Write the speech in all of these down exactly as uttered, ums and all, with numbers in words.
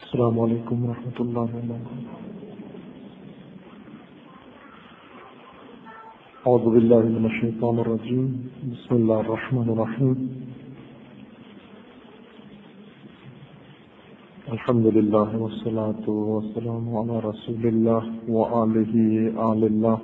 السلام علیکم ورحمۃ اللہ وبرکاتہ. اعوذ باللہ من الشیطان الرجیم. بسم اللہ الرحمن الرحیم. الحمد للہ والصلاة والسلام علی رسول اللہ وآلہ آل اللہ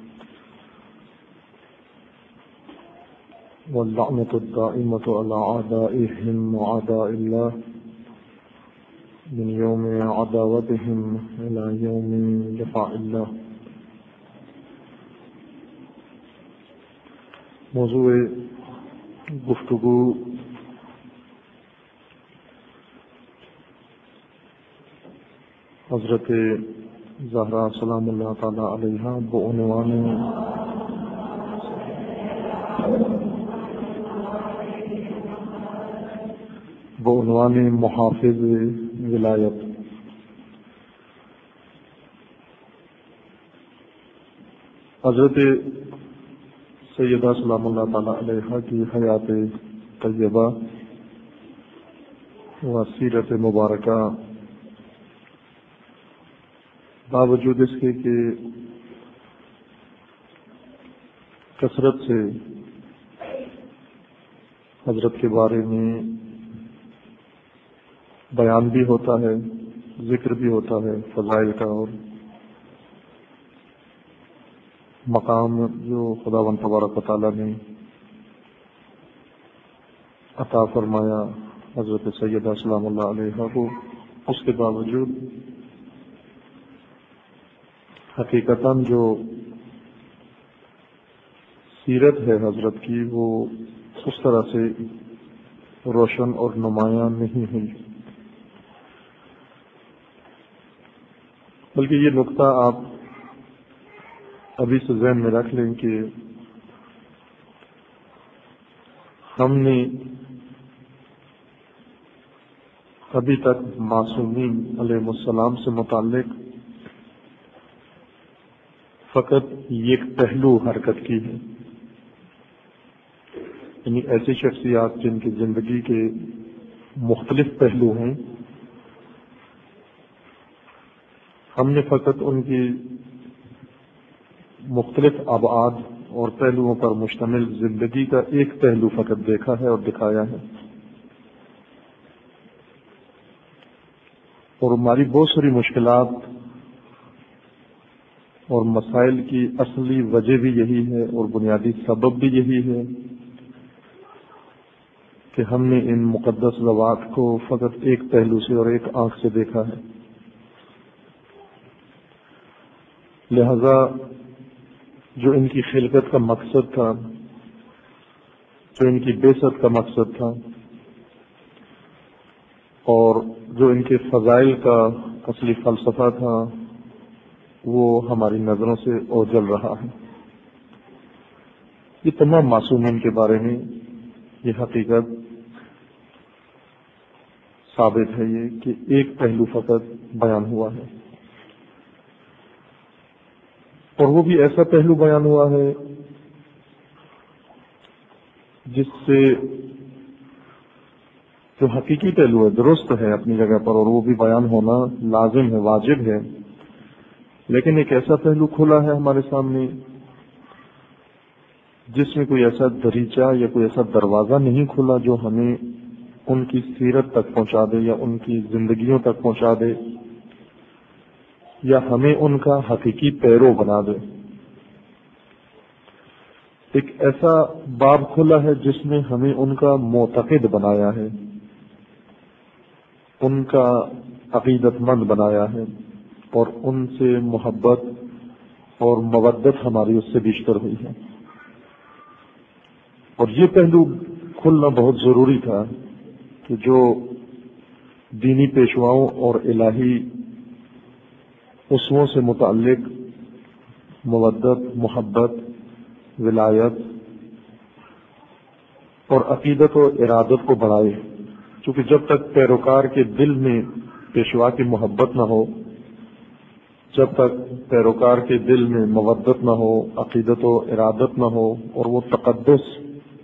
واللعنۃ الدائمۃ علی اعدائهم وأعداء اللہ من یوم عداوتهم الى یوم لقاء اللہ. موضوع گفتگو حضرت زہرا سلام اللہ تعالی علیہا بعنوان بعنوان محافظ ولایت. حضرت سیدہ سلام اللہ تعالی علیہا کی حیات طیبہ و سیرت مبارکہ باوجود اس کے کہ کثرت سے حضرت کے بارے میں بیان بھی ہوتا ہے، ذکر بھی ہوتا ہے فضائل کا، اور مقام جو خداوند تبارک و تعالیٰ نے عطا فرمایا حضرت سیدہ سلام اللہ علیہ کو، اس کے باوجود حقیقتاً جو سیرت ہے حضرت کی وہ اس طرح سے روشن اور نمایاں نہیں ہوئی. بلکہ یہ نقطہ آپ ابھی سے ذہن میں رکھ لیں کہ ہم نے ابھی تک معصومین علیہ السلام سے متعلق فقط ایک پہلو حرکت کی ہے، یعنی ایسی شخصیات جن کی زندگی کے مختلف پہلو ہیں، ہم نے فقط ان کی مختلف ابعاد اور پہلوؤں پر مشتمل زندگی کا ایک پہلو فقط دیکھا ہے اور دکھایا ہے. اور ہماری بہت ساری مشکلات اور مسائل کی اصلی وجہ بھی یہی ہے اور بنیادی سبب بھی یہی ہے کہ ہم نے ان مقدس ذوات کو فقط ایک پہلو سے اور ایک آنکھ سے دیکھا ہے. لہذا جو ان کی خلقت کا مقصد تھا، جو ان کی بعثت کا مقصد تھا، اور جو ان کے فضائل کا اصلی فلسفہ تھا، وہ ہماری نظروں سے اوجھل رہا ہے. یہ تمام معصومین کے بارے میں یہ حقیقت ثابت ہے یہ کہ ایک پہلو فقط بیان ہوا ہے، اور وہ بھی ایسا پہلو بیان ہوا ہے جس سے جو حقیقی پہلو ہے درست ہے اپنی جگہ پر، اور وہ بھی بیان ہونا لازم ہے، واجب ہے، لیکن ایک ایسا پہلو کھلا ہے ہمارے سامنے جس میں کوئی ایسا دریچہ یا کوئی ایسا دروازہ نہیں کھلا جو ہمیں ان کی سیرت تک پہنچا دے یا ان کی زندگیوں تک پہنچا دے یا ہمیں ان کا حقیقی پیرو بنا دے. ایک ایسا باب کھلا ہے جس میں ہمیں ان کا معتقد بنایا ہے، ان کا عقیدت مند بنایا ہے، اور ان سے محبت اور مودت ہماری اس سے بیشتر ہوئی ہے. اور یہ پہلو کھلنا بہت ضروری تھا کہ جو دینی پیشواؤں اور الہی اسووں سے متعلق مودت، محبت، ولایت اور عقیدت و ارادت کو بڑھائے. چونکہ جب تک پیروکار کے دل میں پیشوا کی محبت نہ ہو، جب تک پیروکار کے دل میں مودت نہ ہو، عقیدت و ارادت نہ ہو، اور وہ تقدس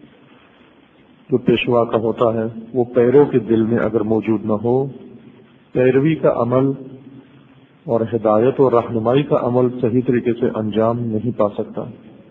جو پیشوا کا ہوتا ہے وہ پیروں کے دل میں اگر موجود نہ ہو پیروی کا عمل اور ہدایت اور رہنمائی کا عمل صحیح طریقے سے انجام نہیں پا سکتا.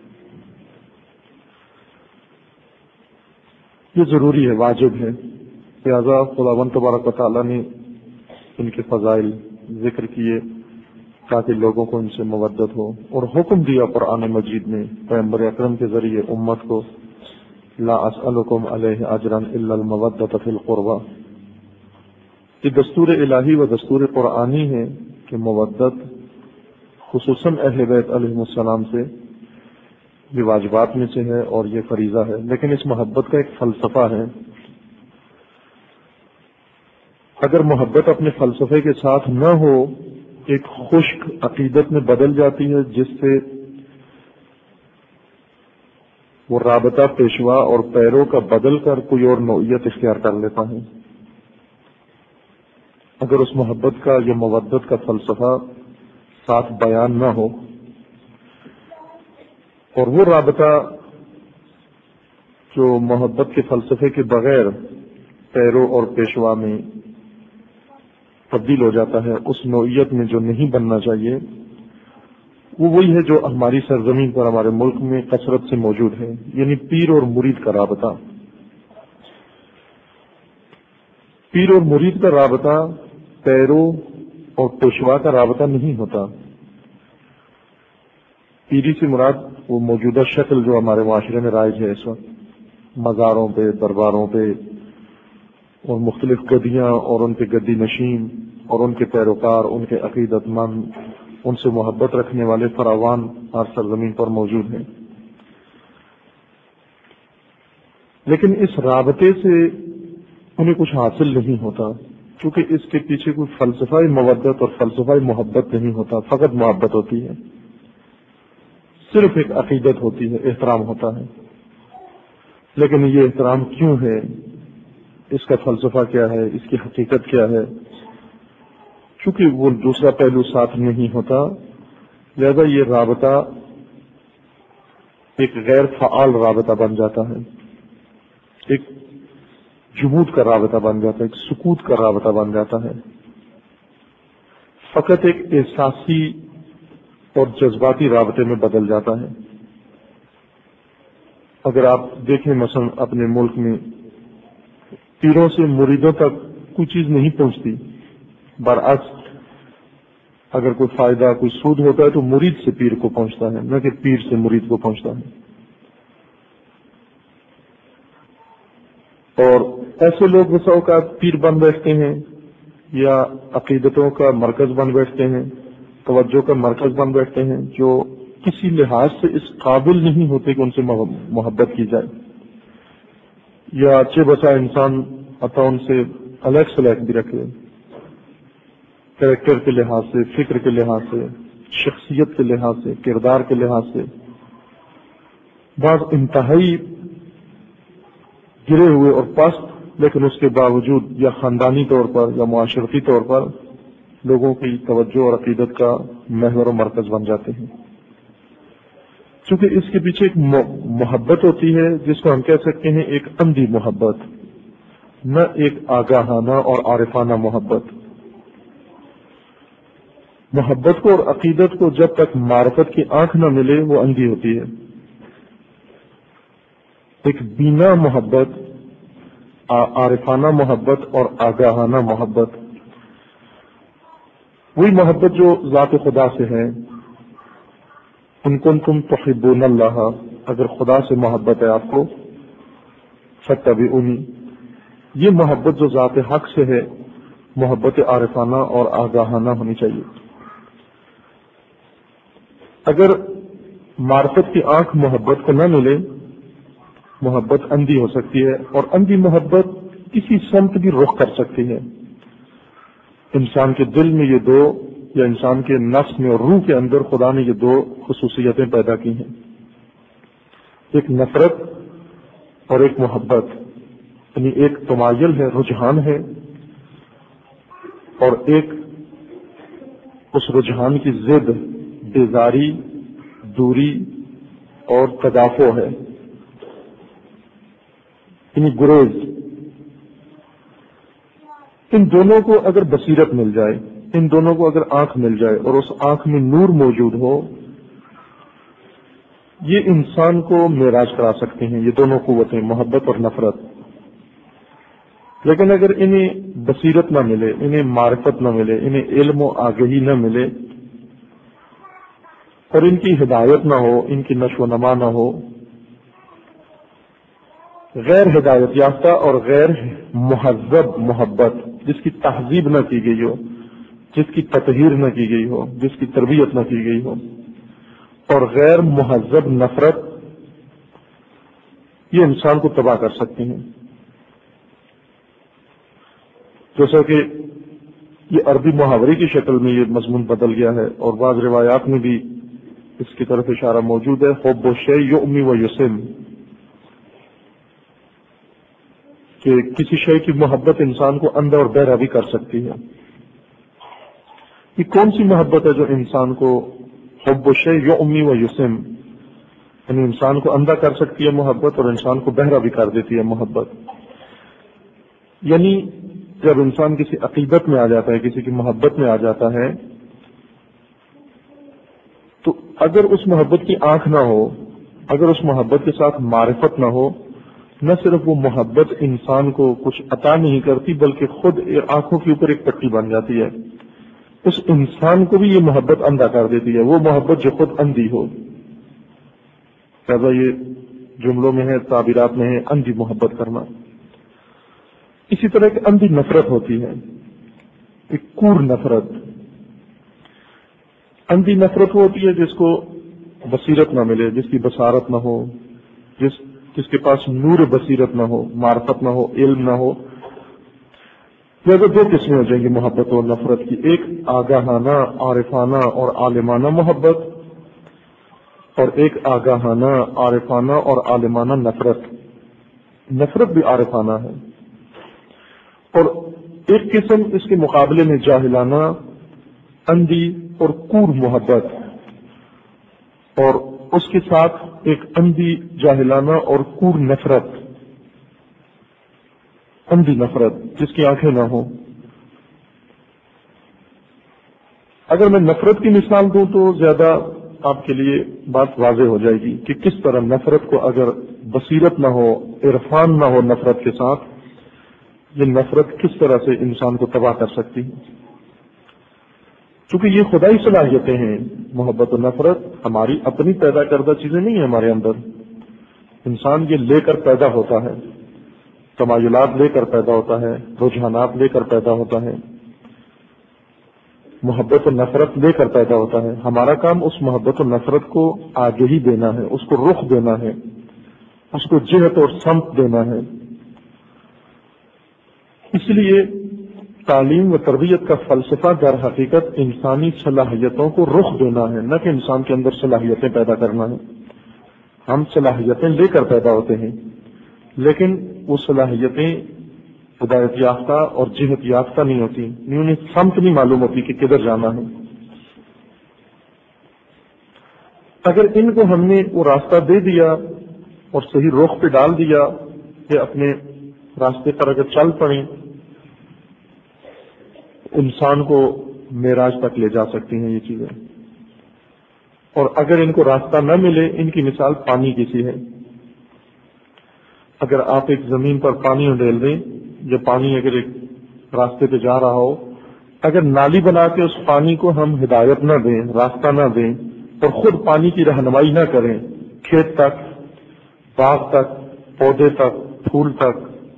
یہ ضروری ہے، واجب ہے. لہذا خداوند تبارک و تعالیٰ نے ان کے فضائل ذکر کیے تاکہ لوگوں کو ان سے مودت ہو، اور حکم دیا قرآن مجید میں پیغمبر اکرم کے ذریعے امت کو، لا اسألکم علیہ اجرا الا المودۃ فی القربى. یہ دستور الہی و دستور قرآنی ہے کہ مودت خصوصاً اہل بیت علیہ السلام سے یہ واجبات میں سے ہے اور یہ فریضہ ہے. لیکن اس محبت کا ایک فلسفہ ہے. اگر محبت اپنے فلسفے کے ساتھ نہ ہو، ایک خشک عقیدت میں بدل جاتی ہے جس سے وہ رابطہ پیشوا اور پیروں کا بدل کر کوئی اور نوعیت اختیار کر لیتا ہے. اگر اس محبت کا یا مودت کا فلسفہ ساتھ بیان نہ ہو اور وہ رابطہ جو محبت کے فلسفے کے بغیر پیروں اور پیشوا میں تبدیل ہو جاتا ہے، اس نوعیت میں جو نہیں بننا چاہیے، وہ وہی ہے جو ہماری سرزمین پر ہمارے ملک میں کثرت سے موجود ہے، یعنی پیر اور مرید کا رابطہ. پیر اور مرید کا رابطہ پیروں اور پیشوا کا رابطہ نہیں ہوتا. پیری سے مراد وہ موجودہ شکل جو ہمارے معاشرے میں رائج ہے اس وقت، مزاروں پہ، درباروں پہ، اور مختلف گدیاں اور ان کے گدی نشین اور ان کے پیروکار، ان کے عقیدت مند، ان سے محبت رکھنے والے فراوان ہر سرزمین پر موجود ہیں. لیکن اس رابطے سے انہیں کچھ حاصل نہیں ہوتا، کیونکہ اس کے پیچھے کوئی فلسفہ مودت اور فلسفہ محبت نہیں ہوتا. فقط محبت ہوتی ہے، صرف ایک عقیدت ہوتی ہے، احترام ہوتا ہے. لیکن یہ احترام کیوں ہے، اس کا فلسفہ کیا ہے، اس کی حقیقت کیا ہے؟ چونکہ وہ دوسرا پہلو ساتھ نہیں ہوتا، لہذا یہ رابطہ ایک غیر فعال رابطہ بن جاتا ہے، ایک جمود کا رابطہ بن جاتا ہے، ایک سکوت کا رابطہ بن جاتا ہے، فقط ایک احساسی اور جذباتی رابطے میں بدل جاتا ہے. اگر آپ دیکھیں مثلا اپنے ملک میں پیروں سے مریدوں تک کوئی چیز نہیں پہنچتی، برعکس اگر کوئی فائدہ، کوئی سود ہوتا ہے تو مرید سے پیر کو پہنچتا ہے، نہ کہ پیر سے مرید کو پہنچتا ہے. اور ایسے لوگ بسا اوقات پیر بن بیٹھتے ہیں یا عقیدتوں کا مرکز بن بیٹھتے ہیں، توجہ کا مرکز بن بیٹھتے ہیں، جو کسی لحاظ سے اس قابل نہیں ہوتے کہ ان سے محبت کی جائے، یا اچھے بسا انسان عطا ان سے الگ سلیک بھی رکھے، کریکٹر کے لحاظ سے، فکر کے لحاظ سے، شخصیت کے لحاظ سے، کردار کے لحاظ سے بعض انتہائی گرے ہوئے اور پست، لیکن اس کے باوجود یا خاندانی طور پر یا معاشرتی طور پر لوگوں کی توجہ اور عقیدت کا محور و مرکز بن جاتے ہیں. چونکہ اس کے پیچھے ایک محبت ہوتی ہے جس کو ہم کہہ سکتے ہیں ایک اندھی محبت، نہ ایک آگاہانہ اور عارفانہ محبت. محبت کو اور عقیدت کو جب تک معرفت کی آنکھ نہ ملے وہ اندھی ہوتی ہے. ایک بینا محبت، عارفانہ محبت اور آگاہانہ محبت، وہی محبت جو ذات خدا سے ہے. ان کنتم تحبون اللہ، اگر خدا سے محبت ہے آپ کو، فاتبعونی، یہ محبت جو ذات حق سے ہے محبت عارفانہ اور آگاہانہ ہونی چاہیے. اگر معرفت کی آنکھ محبت کو نہ ملے، محبت اندھی ہو سکتی ہے، اور اندھی محبت کسی سمت بھی رخ کر سکتی ہے. انسان کے دل میں یہ دو، یا انسان کے نفس میں اور روح کے اندر خدا نے یہ دو خصوصیتیں پیدا کی ہیں، ایک نفرت اور ایک محبت. یعنی ایک تمایل ہے، رجحان ہے، اور ایک اس رجحان کی ضد بیزاری، دوری اور تدافع ہے، یعنی گریز. ان دونوں کو اگر بصیرت مل جائے، ان دونوں کو اگر آنکھ مل جائے اور اس آنکھ میں نور موجود ہو، یہ انسان کو معراج کرا سکتے ہیں، یہ دونوں قوتیں، محبت اور نفرت۔ لیکن اگر انہیں بصیرت نہ ملے، انہیں معرفت نہ ملے، انہیں علم و آگہی نہ ملے اور ان کی ہدایت نہ ہو، ان کی نشو و نما نہ ہو، غیر ہدایت یافتہ اور غیر مہذب محبت، جس کی تہذیب نہ کی گئی ہو، جس کی تطہیر نہ کی گئی ہو، جس کی تربیت نہ کی گئی ہو، اور غیر مہذب نفرت، یہ انسان کو تباہ کر سکتی ہیں۔ جیسا کہ یہ عربی محاورے کی شکل میں یہ مضمون بدل گیا ہے، اور بعض روایات میں بھی اس کی طرف اشارہ موجود ہے، حب الشیء یؤمی و یسم، کہ کسی شے کی محبت انسان کو اندھا اور بہرا بھی کر سکتی ہے۔ یہ کون سی محبت ہے جو انسان کو حب الشیء یؤمی و یسم، یعنی انسان کو اندھا کر سکتی ہے محبت اور انسان کو بہرا بھی کر دیتی ہے محبت؟ یعنی جب انسان کسی عقیدت میں آ جاتا ہے، کسی کی محبت میں آ جاتا ہے، تو اگر اس محبت کی آنکھ نہ ہو، اگر اس محبت کے ساتھ معرفت نہ ہو، نہ صرف وہ محبت انسان کو کچھ عطا نہیں کرتی بلکہ خود آنکھوں کے اوپر ایک پٹی بن جاتی ہے، اس انسان کو بھی یہ محبت اندھا کر دیتی ہے، وہ محبت جو خود اندھی ہو۔ لہذا یہ جملوں میں ہے، تعبیرات میں ہے، اندھی محبت کرنا۔ اسی طرح ایک اندھی نفرت ہوتی ہے، ایک کور نفرت۔ اندھی نفرت ہوتی ہے جس کو بصیرت نہ ملے، جس کی بصارت نہ ہو، جس جس کے پاس نور بصیرت نہ ہو، معرفت نہ ہو، علم نہ ہو۔ لہذا دو قسمیں ہو جائیں گی محبت اور نفرت کی، ایک آگاہانہ، عارفانہ اور عالمانہ محبت، اور ایک آگاہانہ، عارفانہ اور عالمانہ نفرت۔ نفرت بھی عارفانہ ہے، اور ایک قسم اس کے مقابلے میں جاہلانہ، اندھی اور کور محبت، اور اس کے ساتھ ایک اندھی، جاہلانہ اور کور نفرت، اندھی نفرت جس کی آنکھیں نہ ہوں۔ اگر میں نفرت کی مثال دوں تو زیادہ آپ کے لیے بات واضح ہو جائے گی کہ کس طرح نفرت کو، اگر بصیرت نہ ہو، عرفان نہ ہو نفرت کے ساتھ، یہ نفرت کس طرح سے انسان کو تباہ کر سکتی ہے۔ چونکہ یہ خدائی صلاحیتیں ہیں، محبت و نفرت ہماری اپنی پیدا کردہ چیزیں نہیں ہیں ہمارے اندر، انسان یہ لے کر پیدا ہوتا ہے، تمایلات لے کر پیدا ہوتا ہے، رجحانات لے کر پیدا ہوتا ہے، محبت و نفرت لے کر پیدا ہوتا ہے۔ ہمارا کام اس محبت و نفرت کو آگے ہی دینا ہے، اس کو رخ دینا ہے، اس کو جہت اور سمت دینا ہے۔ اس لیے تعلیم و تربیت کا فلسفہ در حقیقت انسانی صلاحیتوں کو رخ دینا ہے، نہ کہ انسان کے اندر صلاحیتیں پیدا کرنا ہے۔ ہم صلاحیتیں لے کر پیدا ہوتے ہیں، لیکن وہ صلاحیتیں ہدایت یافتہ اور جہت یافتہ نہیں ہوتی، انہیں سمت نہیں معلوم ہوتی کہ کدھر جانا ہے۔ اگر ان کو ہم نے وہ راستہ دے دیا اور صحیح رخ پہ ڈال دیا کہ اپنے راستے پر اگر چل پڑیں، انسان کو معراج تک لے جا سکتی ہیں یہ چیزیں۔ اور اگر ان کو راستہ نہ ملے، ان کی مثال پانی کی سی ہے۔ اگر آپ ایک زمین پر پانی ڈال دیں، یا پانی اگر ایک راستے پہ جا رہا ہو، اگر نالی بنا کے اس پانی کو ہم ہدایت نہ دیں، راستہ نہ دیں، اور خود پانی کی رہنمائی نہ کریں کھیت تک، باغ تک، پودے تک، پھول تک،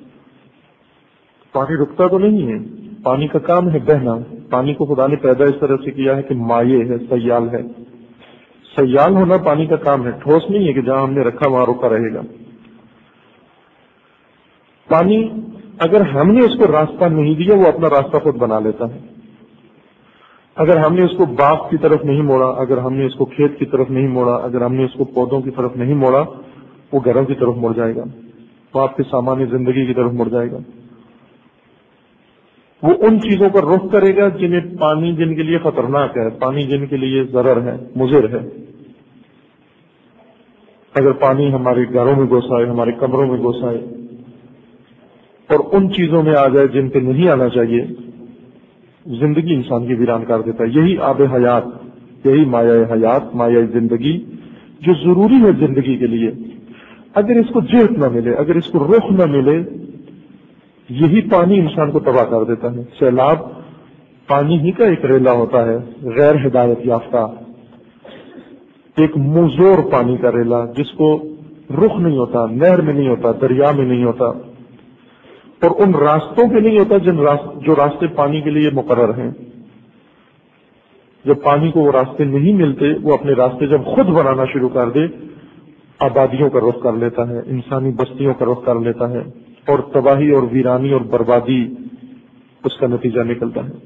پانی رکتا تو نہیں ہے۔ پانی کا کام ہے بہنا۔ پانی کو خدا نے پیدا اس طرح سے کیا ہے کہ مائع ہے، سیال ہے۔ سیال ہونا پانی کا کام ہے، ٹھوس نہیں ہے کہ جہاں ہم نے رکھا وہاں رکا رہے گا۔ پانی اگر ہم نے اس کو راستہ نہیں دیا، وہ اپنا راستہ خود بنا لیتا ہے۔ اگر ہم نے اس کو باغ کی طرف نہیں موڑا، اگر ہم نے اس کو کھیت کی طرف نہیں موڑا، اگر ہم نے اس کو پودوں کی طرف نہیں موڑا، وہ گھروں کی طرف مڑ جائے گا، وہ آپ کے سامان زندگی کی طرف مڑ جائے گا۔ وہ ان چیزوں پر رخ کرے گا جنہیں پانی جن کے لیے خطرناک ہے، پانی جن کے لیے ضرر ہے، مضر ہے۔ اگر پانی ہمارے گھروں میں گھس آئے، ہمارے کمروں میں گھس آئے، اور ان چیزوں میں آ جائے جن پہ نہیں آنا چاہیے، زندگی انسان کی ویران کر دیتا ہے۔ یہی آب حیات، یہی مایہ حیات، مایہ زندگی جو ضروری ہے زندگی کے لیے، اگر اس کو جہت نہ ملے، اگر اس کو رخ نہ ملے، یہی پانی انسان کو تباہ کر دیتا ہے۔ سیلاب پانی ہی کا ایک ریلا ہوتا ہے، غیر ہدایت یافتہ، ایک موزور پانی کا ریلا جس کو رخ نہیں ہوتا، نہر میں نہیں ہوتا، دریا میں نہیں ہوتا، اور ان راستوں پہ نہیں ہوتا جن راست جو راستے پانی کے لیے مقرر ہیں۔ جب پانی کو وہ راستے نہیں ملتے، وہ اپنے راستے جب خود بنانا شروع کر دے، آبادیوں کا رخ کر لیتا ہے، انسانی بستیوں کا رخ کر لیتا ہے، اور تباہی اور ویرانی اور بربادی اس کا نتیجہ نکلتا ہے۔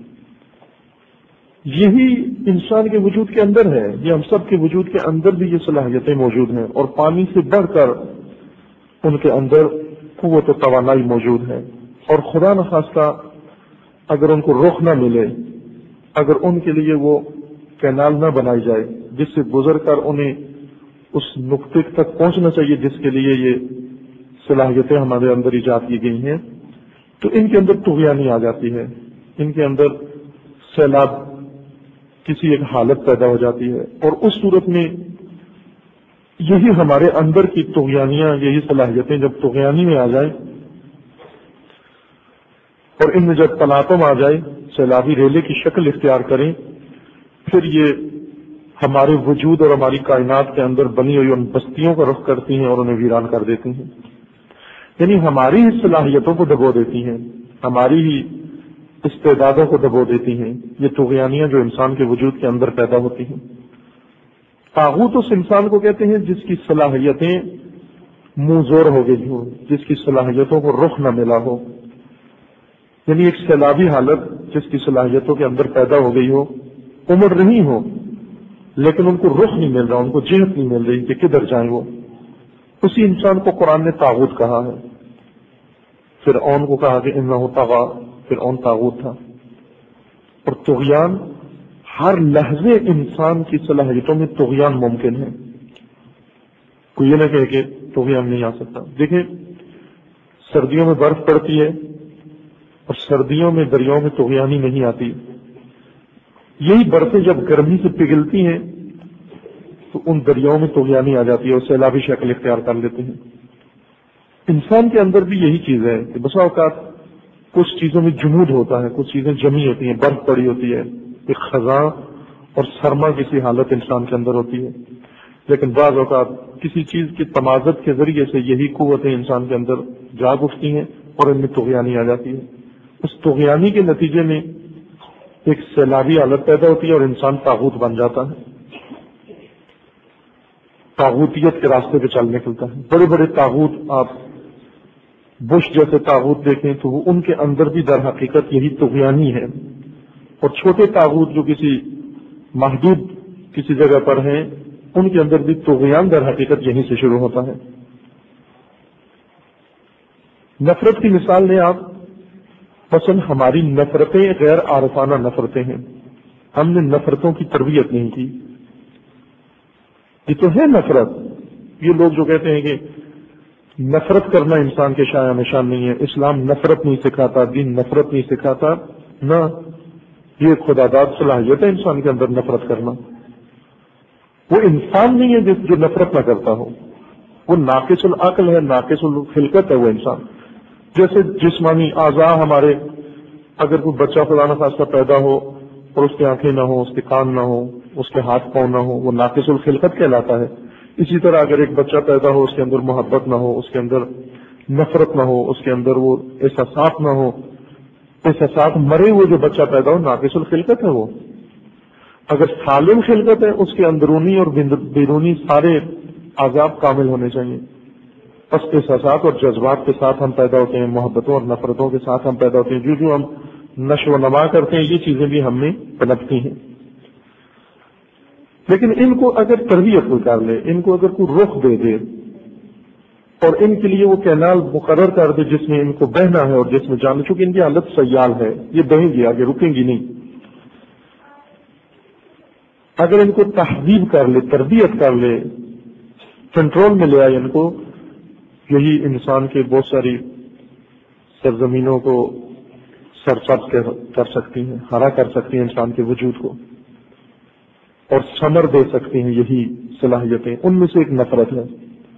یہی انسان کے وجود کے اندر ہے، یہ ہم سب کے وجود کے اندر بھی یہ صلاحیتیں موجود ہیں، اور پانی سے بڑھ کر ان کے اندر قوت و توانائی موجود ہے۔ اور خدا نخواستہ اگر ان کو رخ نہ ملے، اگر ان کے لیے وہ کینال نہ بنائی جائے جس سے گزر کر انہیں اس نقطے تک پہنچنا چاہیے جس کے لیے یہ صلاحیتیں ہمارے اندر ایجاد کی گئی ہیں، تو ان کے اندر طغیانی آ جاتی ہے، ان کے اندر سیلاب کسی ایک حالت پیدا ہو جاتی ہے، اور اس صورت میں یہی ہمارے اندر کی طغیانیاں، یہی صلاحیتیں جب طغیانی میں آ جائیں اور ان میں جب تلاطم آ جائے، سیلابی ریلے کی شکل اختیار کریں، پھر یہ ہمارے وجود اور ہماری کائنات کے اندر بنی ہوئی ان بستیوں کا رخ کرتی ہیں اور انہیں ویران کر دیتی ہیں۔ یعنی ہماری ہی صلاحیتوں کو دبو دیتی ہیں، ہماری ہی استعدادوں کو دبو دیتی ہیں یہ طغیانیاں جو انسان کے وجود کے اندر پیدا ہوتی ہیں۔ طاغوت اس انسان کو کہتے ہیں جس کی صلاحیتیں منظور ہو گئی ہوں، جس کی صلاحیتوں کو رخ نہ ملا ہو، یعنی ایک سیلابی حالت جس کی صلاحیتوں کے اندر پیدا ہو گئی ہو، عمر نہیں ہو لیکن ان کو رخ نہیں مل رہا، ان کو جہت نہیں مل رہی کہ کدھر جائیں وہ، اسی انسان کو قرآن نے طاغوت کہا ہے۔ فرعون کو کہا کہ انہ طغی، فرعون طاغوت تھا۔ اور طغیان ہر لحظے انسان کی صلاحیتوں میں طغیان ممکن ہے، کوئی یہ نہ کہے کہ طغیان نہیں آ سکتا۔ دیکھیں سردیوں میں برف پڑتی ہے اور سردیوں میں دریاؤں میں طغیانی نہیں آتی، یہی برفیں جب گرمی سے پگھلتی ہیں تو ان دریاؤں میں طغیانی آ جاتی ہے اور سیلابی شکل اختیار کر لیتے ہیں۔ انسان کے اندر بھی یہی چیز ہے کہ بسا اوقات کچھ چیزوں میں جمود ہوتا ہے، کچھ چیزیں جمی ہوتی ہیں، برف پڑی ہوتی ہے، ایک خزاں اور سرما کسی حالت انسان کے اندر ہوتی ہے، لیکن بعض اوقات کسی چیز کی تمازت کے ذریعے سے یہی قوتیں انسان کے اندر جاگ اٹھتی ہیں اور ان میں طغیانی آ جاتی ہے۔ اس طغیانی کے نتیجے میں ایک سیلابی حالت پیدا ہوتی ہے اور انسان طاغوت بن جاتا ہے، طاغوتیت کے راستے پہ چل نکلتا ہے۔ بڑے بڑے طاغوت، آپ بش جیسے طاغوت دیکھیں تو وہ ان کے اندر بھی در حقیقت یہی طغیانی ہے، اور چھوٹے طاغوت جو کسی محدود کسی جگہ پر ہیں ان کے اندر بھی طغیان در حقیقت یہیں سے شروع ہوتا ہے۔ نفرت کی مثال لیں آپ، مثلا ہماری نفرتیں غیر عارفانہ نفرتیں ہیں، ہم نے نفرتوں کی تربیت نہیں کی، یہ تو ہے نفرت۔ یہ لوگ جو کہتے ہیں کہ نفرت کرنا انسان کے شایع نشان نہیں ہے، اسلام نفرت نہیں سکھاتا، دین نفرت نہیں سکھاتا، نہ، یہ خدا داد صلاحیت ہے انسان کے اندر نفرت کرنا۔ وہ انسان نہیں ہے جس جو نفرت نہ کرتا ہو، وہ ناقص العقل ہے، ناقص الخلقت ہے وہ انسان۔ جیسے جسمانی اعضاء ہمارے، اگر کوئی بچہ خدا نخواستہ پیدا ہو اور اس کی آنکھیں نہ ہو، اس کے کان نہ ہو، اس کے ہاتھ پاؤں نہ ہو، وہ ناقص الخلقت کہلاتا ہے۔ اسی طرح اگر ایک بچہ پیدا ہو، اس کے اندر محبت نہ ہو، اس کے اندر نفرت نہ ہو، اس کے اندر وہ احساسات نہ ہو، احساسات مرے ہوئے جو بچہ پیدا ہو، ناقص الخلقت ہے وہ۔ اگر سالم خلقت ہے، اس کے اندرونی اور بیرونی سارے اعضاء کامل ہونے چاہیے۔ بس احساسات اور جذبات کے ساتھ ہم پیدا ہوتے ہیں، محبتوں اور نفرتوں کے ساتھ ہم پیدا ہوتے ہیں، جو جو ہم نشو و نما کرتے ہیں یہ چیزیں بھی ہم میں پنپتی ہیں۔ لیکن ان کو اگر تربیت کوئی کر لے، ان کو اگر کوئی رخ دے دے اور ان کے لیے وہ کینال مقرر کر دے جس میں ان کو بہنا ہے اور جس میں جانا، چونکہ ان کی حالت سیال ہے، یہ بہیں گی آگے، رکیں گی نہیں۔ اگر ان کو تہذیب کر لے، تربیت کر لے، کنٹرول میں لے آئے ان کو، یہی انسان کے بہت ساری سرزمینوں کو سرسبز کر سکتی ہیں، ہرا کر سکتی ہیں انسان کے وجود کو، اور ثمر دے سکتی ہیں یہی صلاحیتیں، ان میں سے ایک نفرت ہے۔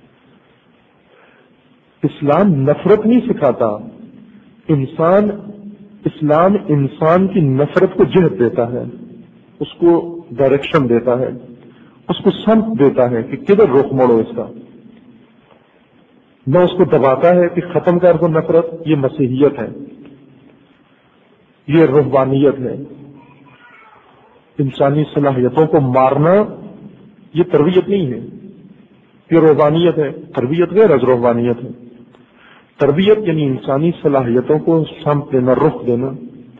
اسلام نفرت نہیں سکھاتا، انسان اسلام انسان کی نفرت کو جہت دیتا ہے، اس کو ڈائریکشن دیتا ہے، اس کو سمت دیتا ہے کہ کدھر رخ موڑو اس کا، نہ اس کو دباتا ہے کہ ختم کر دو نفرت۔ یہ مسیحیت ہے، یہ رہبانیت ہے۔ انسانی صلاحیتوں کو مارنا یہ تربیت نہیں ہے، یہ رہبانیت ہے۔ تربیت غیر از رہبانیت ہے۔ تربیت یعنی انسانی صلاحیتوں کو سمت دینا، رخ دینا۔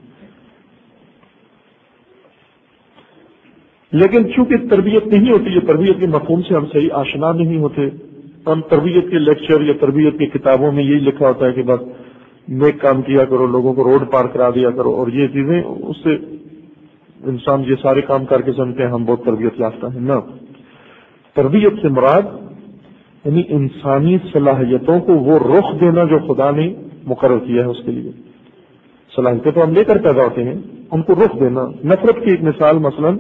لیکن چونکہ تربیت نہیں ہوتی، یہ تربیت کے مفہوم سے ہم صحیح آشنا نہیں ہوتے، ہم تربیت کے لیکچر یا تربیت کی کتابوں میں یہی لکھا ہوتا ہے کہ بس نیک کام کیا کرو، لوگوں کو روڈ پار کرا دیا کرو، اور یہ چیزیں، اس سے انسان یہ سارے کام کر کے سمجھتے ہیں ہم بہت تربیت یافتہ ہیں۔ نہ، تربیت سے مراد یعنی انسانی صلاحیتوں کو وہ رخ دینا جو خدا نے مقرر کیا ہے اس کے لیے۔ صلاحیتیں تو ہم لے کر پیدا ہوتے ہیں، ان کو رخ دینا۔ نفرت کی ایک مثال مثلا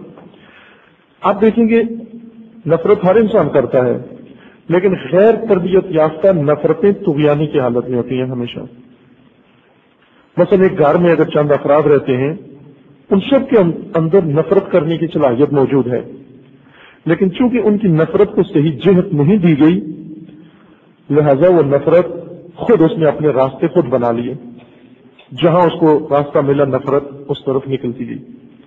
آپ دیکھیں گے، نفرت ہر انسان کرتا ہے، لیکن غیر تربیت یافتہ نفرتیں طغیانی کی حالت میں ہوتی ہیں ہمیشہ۔ مثلا ایک گھر میں اگر چند افراد رہتے ہیں، ان سب کے اندر نفرت کرنے کی صلاحیت موجود ہے، لیکن چونکہ ان کی نفرت کو صحیح جہت نہیں دی گئی، لہذا وہ نفرت خود اس نے اپنے راستے خود بنا لیے، جہاں اس کو راستہ ملا نفرت اس طرف نکلتی گئی۔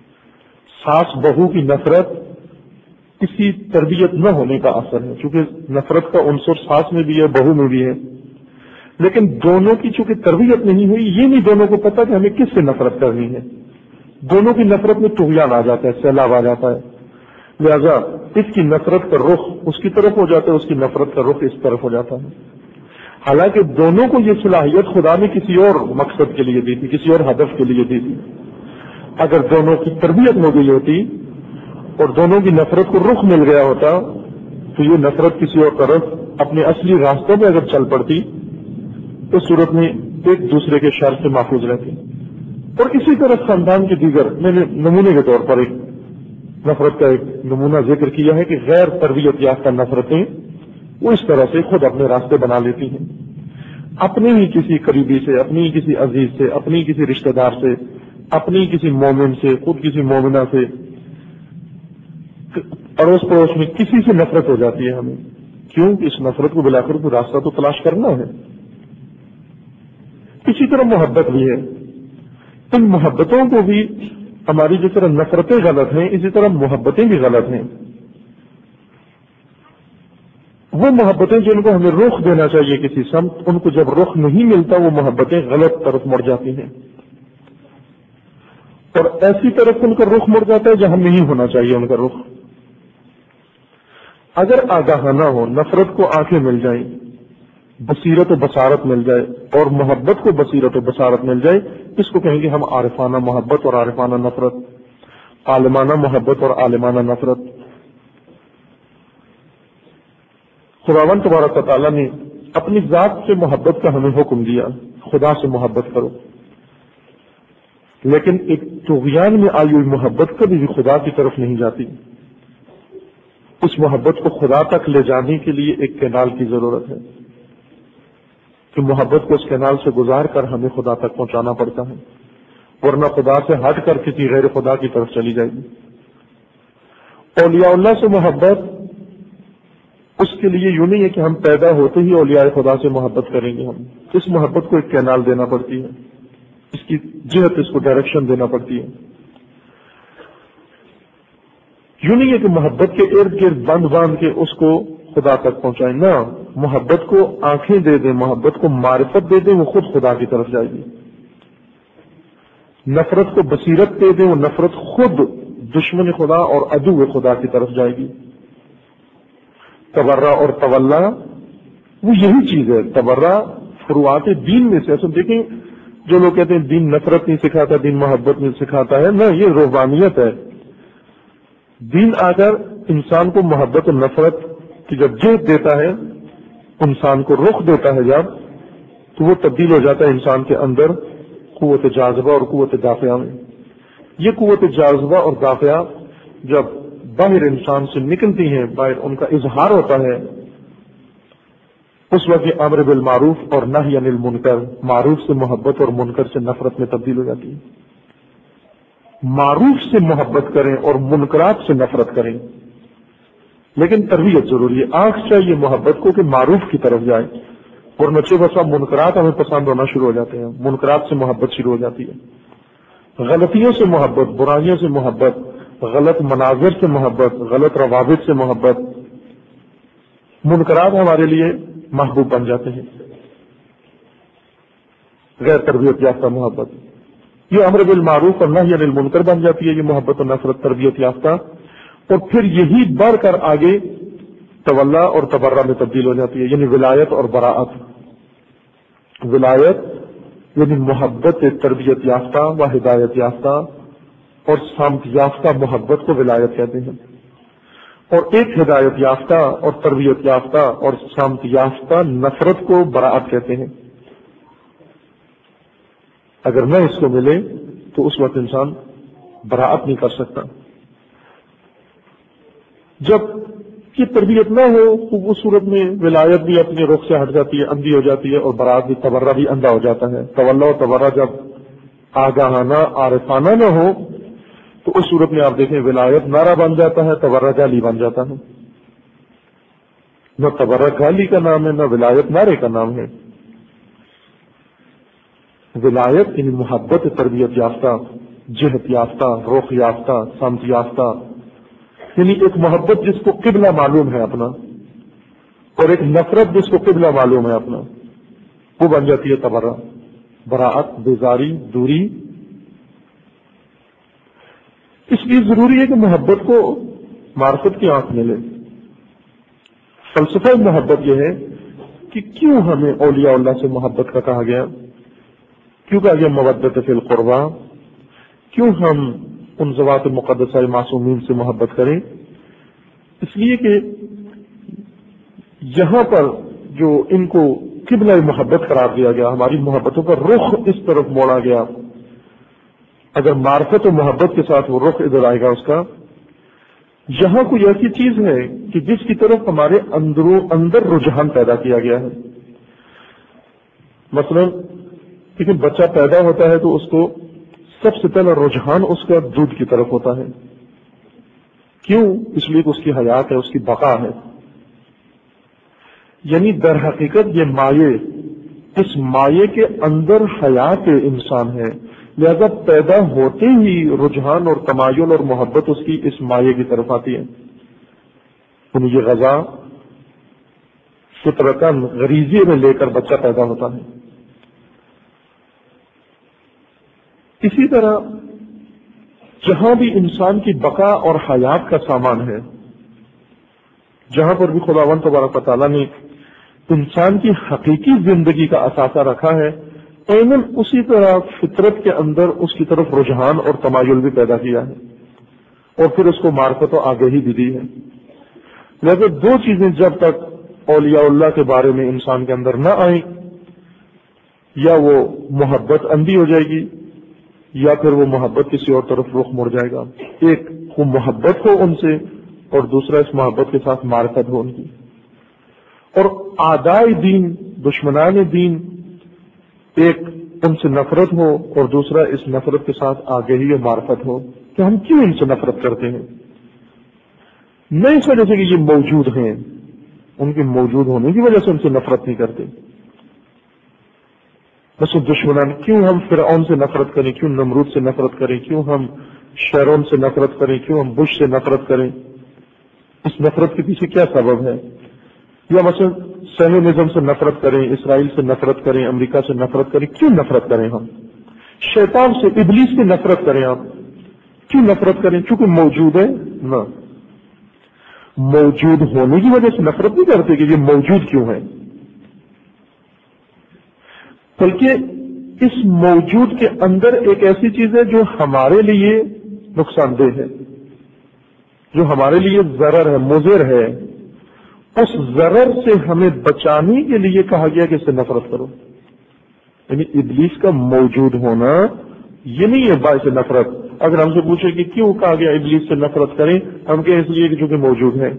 ساس بہو کی نفرت کسی تربیت نہ ہونے کا اثر ہے، چونکہ نفرت کا عنصر ساس میں بھی ہے، بہو میں بھی ہے، لیکن دونوں کی چونکہ تربیت نہیں ہوئی، یہ نہیں دونوں کو پتا کہ ہمیں کس سے نفرت کرنی ہے، دونوں کی نفرت میں طغیان آ جاتا ہے، سیلاب آ جاتا ہے، لہذا اس کی نفرت کا رخ اس کی طرف ہو جاتا ہے، اس کی نفرت کا رخ اس طرف ہو جاتا ہے۔ حالانکہ دونوں کو یہ صلاحیت خدا نے کسی اور مقصد کے لیے دی تھی، کسی اور ہدف کے لیے دی تھی۔ اگر دونوں کی تربیت ہو گئی ہوتی اور دونوں کی نفرت کو رخ مل گیا ہوتا تو یہ نفرت کسی اور طرف اپنے اصلی راستوں میں اگر چل پڑتی تو صورت میں ایک دوسرے کے شر سے محفوظ رہتی۔ اور اسی طرح خاندان کے دیگر، میں نے نمونے کے طور پر ایک نفرت کا ایک نمونہ ذکر کیا ہے کہ غیر تربیت یافتہ نفرتیں وہ اس طرح سے خود اپنے راستے بنا لیتی ہیں، اپنے ہی کسی قریبی سے، اپنی ہی کسی عزیز سے، اپنی ہی کسی رشتہ دار سے، اپنی کسی مومن سے، خود کسی مومنہ سے، اڑوس پڑوس میں کسی سے نفرت ہو جاتی ہے ہمیں، کیوں کہ اس نفرت کو بلا کر کوئی راستہ تو تلاش کرنا ہے۔ اسی طرح محبت بھی ہے، ان محبتوں کو بھی ہماری جس طرح نفرتیں غلط ہیں، اسی طرح محبتیں بھی غلط ہیں۔ وہ محبتیں جن کو ہمیں رخ دینا چاہیے کسی سمت، ان کو جب رخ نہیں ملتا وہ محبتیں غلط طرف مڑ جاتی ہیں، اور ایسی طرف ان کا رخ مڑ جاتا ہے جہاں نہیں ہونا چاہیے ان کا رخ۔ اگر آگاہانہ ہو، نفرت کو آنکھیں مل جائیں، بصیرت و بصارت مل جائے، اور محبت کو بصیرت و بصارت مل جائے، اس کو کہیں گے ہم عارفانہ محبت اور عارفانہ نفرت، عالمانہ محبت اور عالمانہ نفرت۔ خداوند تبارک و تعالیٰ نے اپنی ذات سے محبت کا ہمیں حکم دیا، خدا سے محبت کرو، لیکن ایک طغیان میں آئی ہوئی محبت کبھی بھی خدا کی طرف نہیں جاتی۔ اس محبت کو خدا تک لے جانے کے لیے ایک کینال کی ضرورت ہے کہ محبت کو اس کینال سے گزار کر ہمیں خدا تک پہنچانا پڑتا ہے، ورنہ خدا سے ہٹ کر کسی غیر خدا کی طرف چلی جائے گی۔ اولیاء اللہ سے محبت اس کے لیے یوں نہیں ہے کہ ہم پیدا ہوتے ہی اولیاء خدا سے محبت کریں گے، ہم اس محبت کو ایک کینال دینا پڑتی ہے، اس کی جہت، اس کو ڈائریکشن دینا پڑتی ہے۔ یوں نہیں ہے کہ محبت کے ارد گرد بند باندھ کے اس کو خدا تک پہنچائیں، نہ، محبت کو آنکھیں دے دیں، محبت کو معرفت دے دیں، وہ خود خدا کی طرف جائے گی۔ نفرت کو بصیرت دے دیں، وہ نفرت خود دشمن خدا اور عدو خدا کی طرف جائے گی۔ تبرہ اور تولا وہ یہی چیز ہے۔ تبرہ فروعات دین میں سے، اصل دیکھیں جو لوگ کہتے ہیں دین نفرت نہیں سکھاتا، دین محبت نہیں سکھاتا ہے، نہ، یہ رہبانیت ہے۔ دین آ کر انسان کو محبت اور نفرت کی جب جہت دیتا ہے، انسان کو رخ دیتا ہے جب، تو وہ تبدیل ہو جاتا ہے انسان کے اندر قوت جاذبہ اور قوت دافعہ میں. یہ قوت جاذبہ اور دافعہ جب باہر انسان سے نکلتی ہیں، باہر ان کا اظہار ہوتا ہے، اس وقت یہ امر بالمعروف اور نہی عن المنکر، معروف سے محبت اور منکر سے نفرت میں تبدیل ہو جاتی ہے. معروف سے محبت کریں اور منکرات سے نفرت کریں، لیکن تربیت ضروری ہے. آنکھ چاہیے محبت کو کہ معروف کی طرف جائے، اور نچے بسا منکرات ہمیں پسند ہونا شروع ہو جاتے ہیں، منکرات سے محبت شروع ہو جاتی ہے. غلطیوں سے محبت، برائیوں سے محبت، غلط مناظر سے محبت، غلط روابط سے محبت، منکرات ہمارے لیے محبوب بن جاتے ہیں. غیر تربیت یافتہ محبت یہ امر بالمعروف اور نہی عن المنکر بن جاتی ہے، یہ محبت و نفرت تربیت یافتہ، اور پھر یہی بڑھ کر آگے تولا اور تبرہ میں تبدیل ہو جاتی ہے، یعنی ولایت اور براءت. ولایت یعنی محبت تربیت یافتہ و ہدایت یافتہ اور سمت یافتہ محبت کو ولایت کہتے ہیں، اور ایک ہدایت یافتہ اور تربیت یافتہ اور سمت یافتہ نفرت کو براءت کہتے ہیں. اگر نہ اس کو ملے تو اس وقت انسان براءت نہیں کر سکتا. جب کی تربیت نہ ہو تو اس صورت میں ولایت بھی اپنے رخ سے ہٹ جاتی ہے، اندھی ہو جاتی ہے، اور براءت بھی، تبرہ بھی اندھا ہو جاتا ہے. تولا و تبرہ جب آگاہانہ عارفانہ نہ ہو تو اس صورت میں آپ دیکھیں ولایت نعرہ بن جاتا ہے، تبرہ گالی بن جاتا ہے. نہ تبرہ گالی کا نام ہے، نہ ولایت نعرے کا نام ہے. ولایت یعنی محبت تربیت یافتہ، جہت یافتہ، رخ یافتہ، سمت یافتہ، یعنی ایک محبت جس کو قبلہ معلوم ہے اپنا، اور ایک نفرت جس کو قبلہ معلوم ہے اپنا، وہ بن جاتی ہے تبرہ. براءت، بیزاری، دوری. اس لیے ضروری ہے کہ محبت کو معرفت کی آنکھ ملے. فلسفہ محبت یہ ہے کہ کیوں ہمیں اولیاء اللہ سے محبت کا کہا گیا، کیوں کہا گیا مودت فی القربہ، کیوں ہم ان ذوات مقدسہ معصومین سے محبت کریں. اس لیے کہ یہاں پر جو ان کو قبلہ محبت قرار دیا گیا، ہماری محبتوں کا رخ اس طرف موڑا گیا. اگر معرفت و محبت کے ساتھ وہ رخ ادھر آئے گا اس کا، یہاں کوئی ایسی چیز ہے کہ جس کی طرف ہمارے اندروں اندر رجحان پیدا کیا گیا ہے. مثلا لیکن بچہ پیدا ہوتا ہے تو اس کو سب سے پہلا رجحان اس کا دودھ کی طرف ہوتا ہے. کیوں؟ اس لیے کہ اس کی حیات ہے، اس کی بقا ہے. یعنی در حقیقت یہ مائع اس مائع کے اندر حیات انسان ہے، لہذا پیدا ہوتے ہی رجحان اور تمایل اور محبت اس کی اس مائع کی طرف آتی ہے. یعنی یہ غذا فطرتاً غریزے میں لے کر بچہ پیدا ہوتا ہے. اسی طرح جہاں بھی انسان کی بقا اور حیات کا سامان ہے، جہاں پر بھی خداوند تبارک و تعالیٰ نے انسان کی حقیقی زندگی کا اثاثہ رکھا ہے، عیناً اسی طرح فطرت کے اندر اس کی طرف رجحان اور تمایل بھی پیدا کیا ہے، اور پھر اس کو معرفت و آگہی بھی دی ہے. لہذا دو چیزیں جب تک اولیاء اللہ کے بارے میں انسان کے اندر نہ آئیں، یا وہ محبت اندھی ہو جائے گی، یا پھر وہ محبت کسی اور طرف رخ مڑ جائے گا. ایک وہ محبت ہو ان سے، اور دوسرا اس محبت کے ساتھ معرفت ہو ان کی. اور اعدائے دین، دشمنان دین، ایک ان سے نفرت ہو اور دوسرا اس نفرت کے ساتھ آگہی و معرفت ہو کہ ہم کیوں ان سے نفرت کرتے ہیں. نہیں اس وجہ سے کہ یہ موجود ہیں، ان کے موجود ہونے کی وجہ سے ان سے نفرت نہیں کرتے. بس دشمنان، کیوں ہم فرعون سے نفرت کریں، کیوں نمرود سے نفرت کریں، کیوں ہم شیرون سے نفرت کریں، کیوں ہم بش سے نفرت کریں، اس نفرت کے پیچھے کیا سبب ہے. یا مثلا صہیونزم سے نفرت کریں، اسرائیل سے نفرت کریں، امریکہ سے نفرت کریں، کیوں نفرت کریں ہم. شیطان سے، ابلیس سے نفرت کریں آپ، کیوں نفرت کریں؟ چونکہ موجود ہے. نہ، موجود ہونے کی وجہ سے نفرت نہیں کرتے کہ یہ موجود کیوں ہے، بلکہ اس موجود کے اندر ایک ایسی چیز ہے جو ہمارے لیے نقصان دہ ہے، جو ہمارے لیے ضرر ہے، مضر ہے. اس ضرر سے ہمیں بچانے کے لیے کہا گیا کہ اس سے نفرت کرو. یعنی ابلیس کا موجود ہونا یہ نہیں ہے باعث نفرت. اگر ہم سے پوچھے کہ کیوں کہا گیا ابلیس سے نفرت کریں, ہم کہیں اس لیے کہ چونکہ موجود ہے.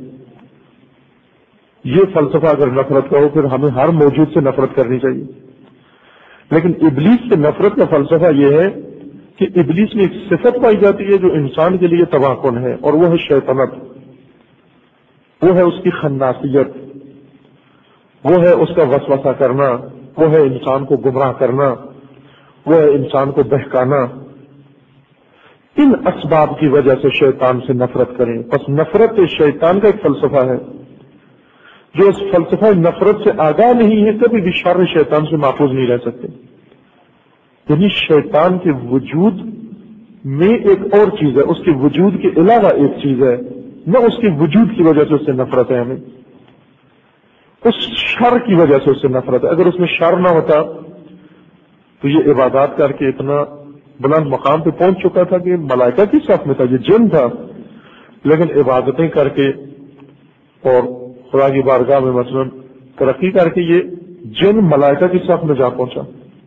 یہ فلسفہ اگر نفرت کا ہو پھر ہمیں ہر موجود سے نفرت کرنی چاہیے. لیکن ابلیس سے نفرت کا فلسفہ یہ ہے کہ ابلیس میں ایک صفت پائی جاتی ہے جو انسان کے لیے تباہ کن ہے, اور وہ ہے شیطنت. وہ ہے اس کی خناسیت, وہ ہے اس کا وسوسہ کرنا, وہ ہے انسان کو گمراہ کرنا, وہ ہے انسان کو بہکانا. ان اسباب کی وجہ سے شیطان سے نفرت کریں. بس نفرت شیطان کا ایک فلسفہ ہے. جو اس فلسفہ نفرت سے آگاہ نہیں ہے کبھی بھی شر شیطان سے محفوظ نہیں رہ سکتے. یعنی شیطان کے وجود میں ایک اور چیز ہے, اس کے وجود کے علاوہ ایک چیز ہے, نہ اس کے وجود کی وجہ سے اس سے نفرت ہے ہمیں, اس شر کی وجہ سے اس سے نفرت ہے. اگر اس میں شر نہ ہوتا تو یہ عبادات کر کے اتنا بلند مقام پہ پہنچ چکا تھا کہ ملائکہ کی صف میں تھا, یہ جن تھا, لیکن عبادتیں کر کے اور خدا کی بارگاہ میں مثلا ترقی کر کے یہ جن ملائکہ کی صف میں جا پہنچا.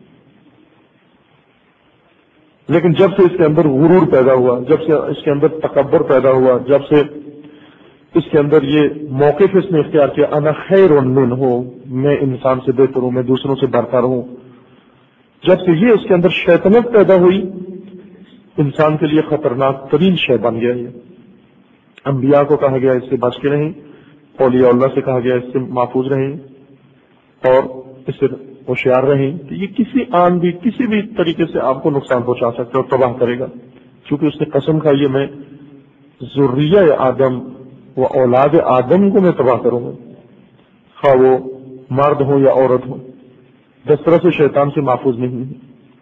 لیکن جب سے اس کے اندر غرور پیدا ہوا, جب سے اس کے اندر تکبر پیدا ہوا, جب سے اس کے اندر یہ موقف اس نے اختیار کیا انا خیر منہ, میں انسان سے بہتر ہوں, میں دوسروں سے برتر ہوں, جب سے یہ اس کے اندر شیطنت پیدا ہوئی, انسان کے لیے خطرناک ترین شے بن گیا. یہ انبیاء کو کہا گیا اس سے بچ کے رہیں, اولیاء اللہ سے کہا گیا اس سے محفوظ رہیں اور اس سے ہوشیار رہیں کہ یہ کسی آن بھی کسی بھی طریقے سے آپ کو نقصان پہنچا سکتا ہے اور تباہ کرے گا. چونکہ اس نے قسم کھائی ہے میں ذریہ آدم و اولاد آدم کو میں تباہ کروں گا, خواہ وہ مرد ہو یا عورت ہو. دس طرح سے شیطان سے محفوظ نہیں ہے,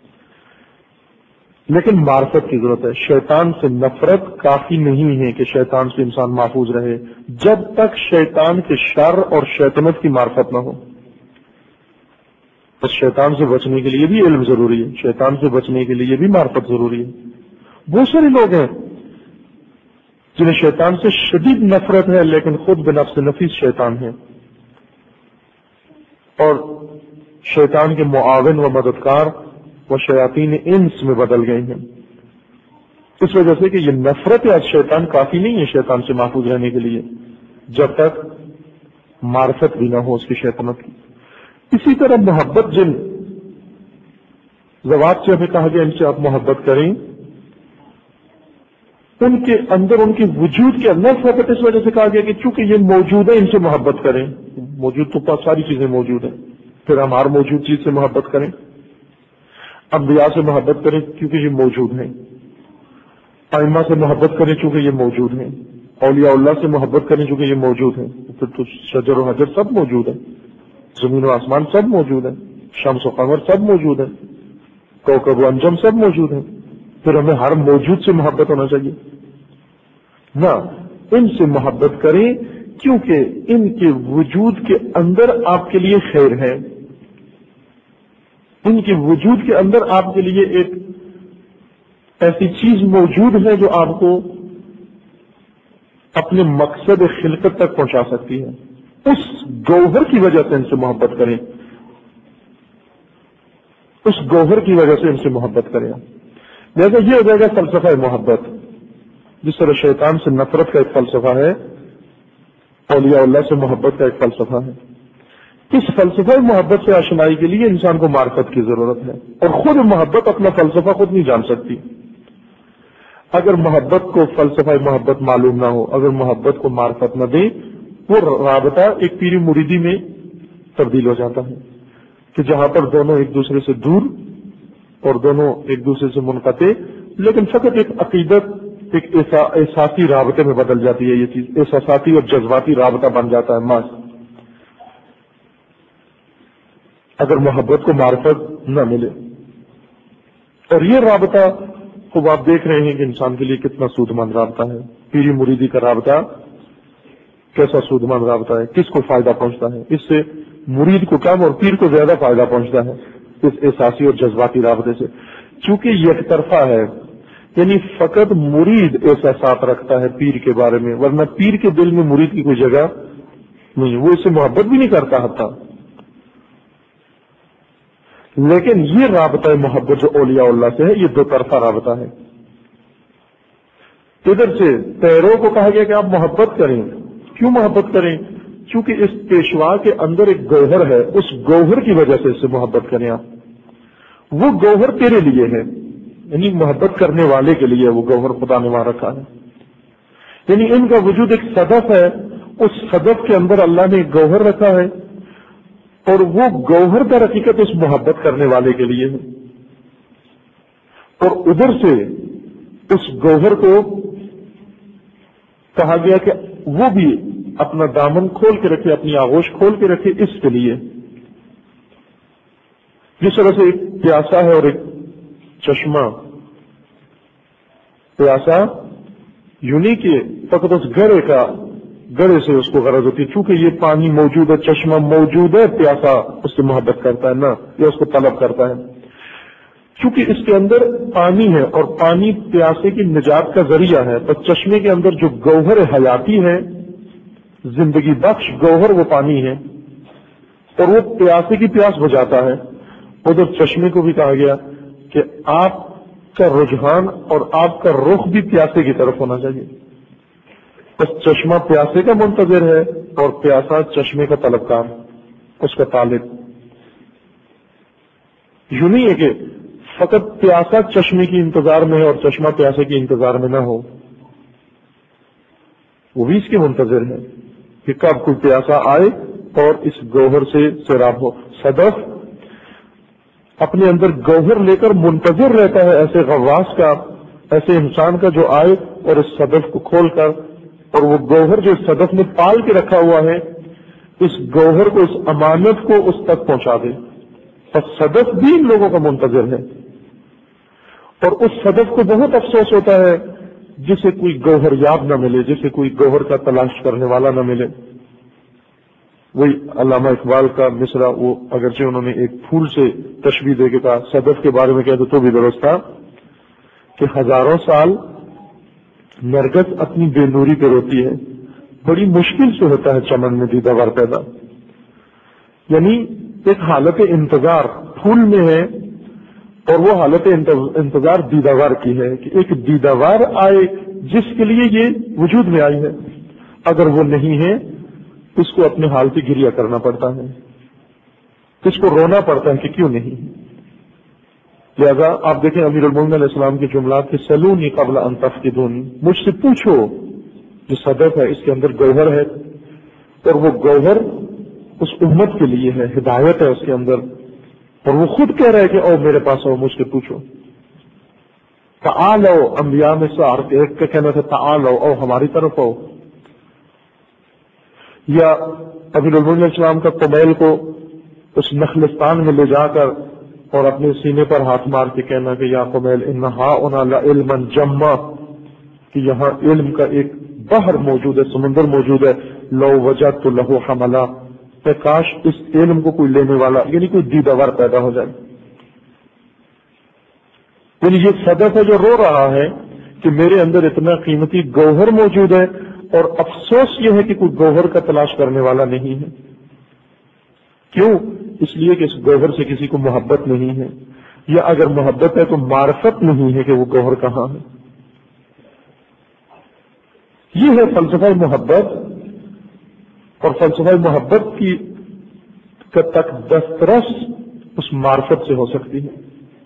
لیکن معرفت کی ضرورت ہے. شیطان سے نفرت کافی نہیں ہے کہ شیطان سے انسان محفوظ رہے جب تک شیطان کے شر اور شیطنت کی معرفت نہ ہو. بس شیطان سے بچنے کے لیے بھی علم ضروری ہے, شیطان سے بچنے کے لیے بھی معرفت ضروری ہے. بہت سارے لوگ ہیں جنہیں شیطان سے شدید نفرت ہے لیکن خود بنفس نفیس شیطان ہے اور شیطان کے معاون و مددگار وہ شیاطین انس میں بدل گئے ہیں. اس وجہ سے کہ یہ نفرت از شیطان کافی نہیں ہے شیطان سے محفوظ رہنے کے لیے جب تک معرفت بھی نہ ہو اس کی شیطنت کی. اسی طرح محبت جن زوات سے ہمیں کہا گیا ان سے آپ محبت کریں, ان کے اندر ان کے وجود کے اندر فقط اس وجہ سے کہا گیا کہ چونکہ یہ موجود ہے ان سے محبت کریں. موجود تو بہت ساری چیزیں موجود ہیں, پھر ہم ہر موجود چیز سے محبت کریں. انبیاء سے محبت کریں کیونکہ یہ موجود ہیں, ائمہ سے محبت کریں چونکہ یہ موجود ہیں, اولیاء اللہ سے محبت کریں چونکہ یہ موجود ہیں. پھر تو شجر و حجر سب موجود ہیں, زمین و آسمان سب موجود ہیں, شمس و قمر سب موجود ہیں, کوكب و انجم سب موجود ہیں. پھر ہمیں ہر موجود سے محبت ہونا چاہیے نہ, ان سے محبت کریں کیونکہ ان کے وجود کے اندر آپ کے لیے خیر ہے, ان کے وجود کے اندر آپ کے لیے ایک ایسی چیز موجود ہے جو آپ کو اپنے مقصد خلقت تک پہنچا سکتی ہے. اس گوہر کی وجہ سے ان سے محبت کریں, اس گوہر کی وجہ سے ان سے محبت کریں. لہذا یہ ہو جائے گا فلسفہ محبت. جس طرح شیطان سے نفرت کا ایک فلسفہ ہے, اولیاء اللہ سے محبت کا ایک فلسفہ ہے. اس فلسفہ محبت سے آشنائی کے لیے انسان کو معرفت کی ضرورت ہے, اور خود محبت اپنا فلسفہ خود نہیں جان سکتی. اگر محبت کو فلسفہ محبت معلوم نہ ہو, اگر محبت کو معرفت نہ دے, وہ رابطہ ایک پیری مریدی میں تبدیل ہو جاتا ہے کہ جہاں پر دونوں ایک دوسرے سے دور اور دونوں ایک دوسرے سے منقطع, لیکن فقط ایک عقیدت ایک احساسی رابطے میں بدل جاتی ہے. یہ چیز احساساتی اور جذباتی رابطہ بن جاتا ہے ماس. اگر محبت کو معرفت نہ ملے, اور یہ رابطہ خوب آپ دیکھ رہے ہیں کہ انسان کے لیے کتنا سود مند رابطہ ہے. پیری مریدی کا رابطہ کیسا سود مند رابطہ ہے, کس کو فائدہ پہنچتا ہے, اس سے مرید کو کم اور پیر کو زیادہ فائدہ پہنچتا ہے اس احساسی اور جذباتی رابطے سے, چونکہ یک طرفہ ہے. یعنی فقط مرید احساسات رکھتا ہے پیر کے بارے میں, ورنہ پیر کے دل میں مرید کی کوئی جگہ نہیں, وہ اس سے محبت بھی نہیں کرتا حتی. لیکن یہ رابطہ محبت جو اولیاء اللہ سے ہے یہ دو طرفہ رابطہ ہے. ادھر سے پیروں کو کہا گیا کہ آپ محبت کریں. کیوں محبت کریں؟ کیونکہ اس پیشوا کے اندر ایک گوہر ہے، اس گوہر کی وجہ سے اس سے محبت کریں. آپ وہ گوہر تیرے لیے ہے، یعنی محبت کرنے والے کے لیے وہ گوہر خدا نے وہاں رکھا ہے. یعنی ان کا وجود ایک صدف ہے، اس صدف کے اندر اللہ نے ایک گوہر رکھا ہے، اور وہ گوہر در حقیقت اس محبت کرنے والے کے لیے ہے. اور ادھر سے اس گوہر کو کہا گیا کہ وہ بھی اپنا دامن کھول کے رکھے، اپنی آغوش کھول کے رکھے اس کے لیے. جس طرح سے ایک پیاسا ہے اور ایک چشمہ. پیاسا یوں نہیں کہ فقط اس گڑے کا گڑے سے اس کو غرض ہوتی ہے، چونکہ یہ پانی موجود ہے، چشمہ موجود ہے، پیاسا اس سے محبت کرتا ہے نا، یا اس کو طلب کرتا ہے. چونکہ اس کے اندر پانی ہے اور پانی پیاسے کی نجات کا ذریعہ ہے، تو چشمے کے اندر جو گوہر حیاتی ہے، زندگی بخش گوہر وہ پانی ہے، اور وہ پیاسے کی پیاس بجھاتا ہے. ادھر چشمے کو بھی کہا گیا کہ آپ کا رجحان اور آپ کا رخ بھی پیاسے کی طرف ہونا چاہیے. بس چشمہ پیاسے کا منتظر ہے اور پیاسا چشمے کا طلبکار، اس کا طالب. یوں نہیں ہے کہ فقط پیاسا چشمے کی انتظار میں ہے اور چشمہ پیاسے کی انتظار میں نہ ہو، وہ بھی اس کے منتظر ہے کہ کب کوئی پیاسا آئے اور اس گوہر سے سیراب ہو. صدف اپنے اندر گوہر لے کر منتظر رہتا ہے ایسے غواص کا، ایسے انسان کا جو آئے اور اس صدف کو کھول کر، اور وہ گوہر جو اس صدف میں پال کے رکھا ہوا ہے، اس گوہر کو، اس امانت کو اس تک پہنچا دے. اور صدف بھی ان لوگوں کا منتظر ہے، اور اس صدف کو بہت افسوس ہوتا ہے جسے کوئی گوہر یاب نہ ملے، جسے کوئی گوہر کا تلاش کرنے والا نہ ملے. وہی علامہ اقبال کا مصرع، وہ اگرچہ انہوں نے ایک پھول سے تشبیہ دے کے کہا، صدف کے بارے میں کہتے تو بھی درست تھا کہ ہزاروں سال نرگس اپنی بے نوری پہ روتی ہے، بڑی مشکل سے ہوتا ہے چمن میں دیداور پیدا. یعنی ایک حالت انتظار پھول میں ہے، اور وہ حالت انتظار دیداور کی ہے کہ ایک دیداور آئے جس کے لیے یہ وجود میں آئی ہے. اگر وہ نہیں ہے اس کو اپنے حال پہ گریہ کرنا پڑتا ہے، اس کو رونا پڑتا ہے کہ کیوں نہیں. لہذا آپ دیکھیں امیر المومنین علیہ السلام کے جملات کے سلونی قبل ان تفقدونی، مجھ سے پوچھو. جو صدف ہے اس کے اندر گوہر ہے، اور وہ گوہر اس امت کے لیے ہے، ہدایت ہے اس کے اندر، اور وہ خود کہہ رہا ہے کہ او میرے پاس آؤ، مجھ سے پوچھو. تعالو، انبیاء میں سے ایک کا کہنا تھا تعالو، او ہماری طرف آؤ. یا امیر المومنین علیہ السلام کا قمیل کو اس نخلستان میں لے جا کر اور اپنے سینے پر ہاتھ مار کے کہنا کہ یا قمیل انہا انا لعلما جما، کہ یہاں علم کا ایک بحر موجود ہے، سمندر موجود ہے. لو وجدت لہ حملا، کہ کاش اس علم کو کوئی لینے والا، یعنی کوئی دیداور پیدا ہو جائے. یعنی یہ صدف ہے جو رو رہا ہے کہ میرے اندر اتنا قیمتی گوہر موجود ہے، اور افسوس یہ ہے کہ کوئی گوہر کا تلاش کرنے والا نہیں ہے. کیوں؟ اس لیے کہ اس گوہر سے کسی کو محبت نہیں ہے، یا اگر محبت ہے تو معرفت نہیں ہے کہ وہ گوہر کہاں ہے. یہ ہے فلسفہ محبت، اور فلسفہ محبت کی تک دسترس اس معرفت سے ہو سکتی ہے.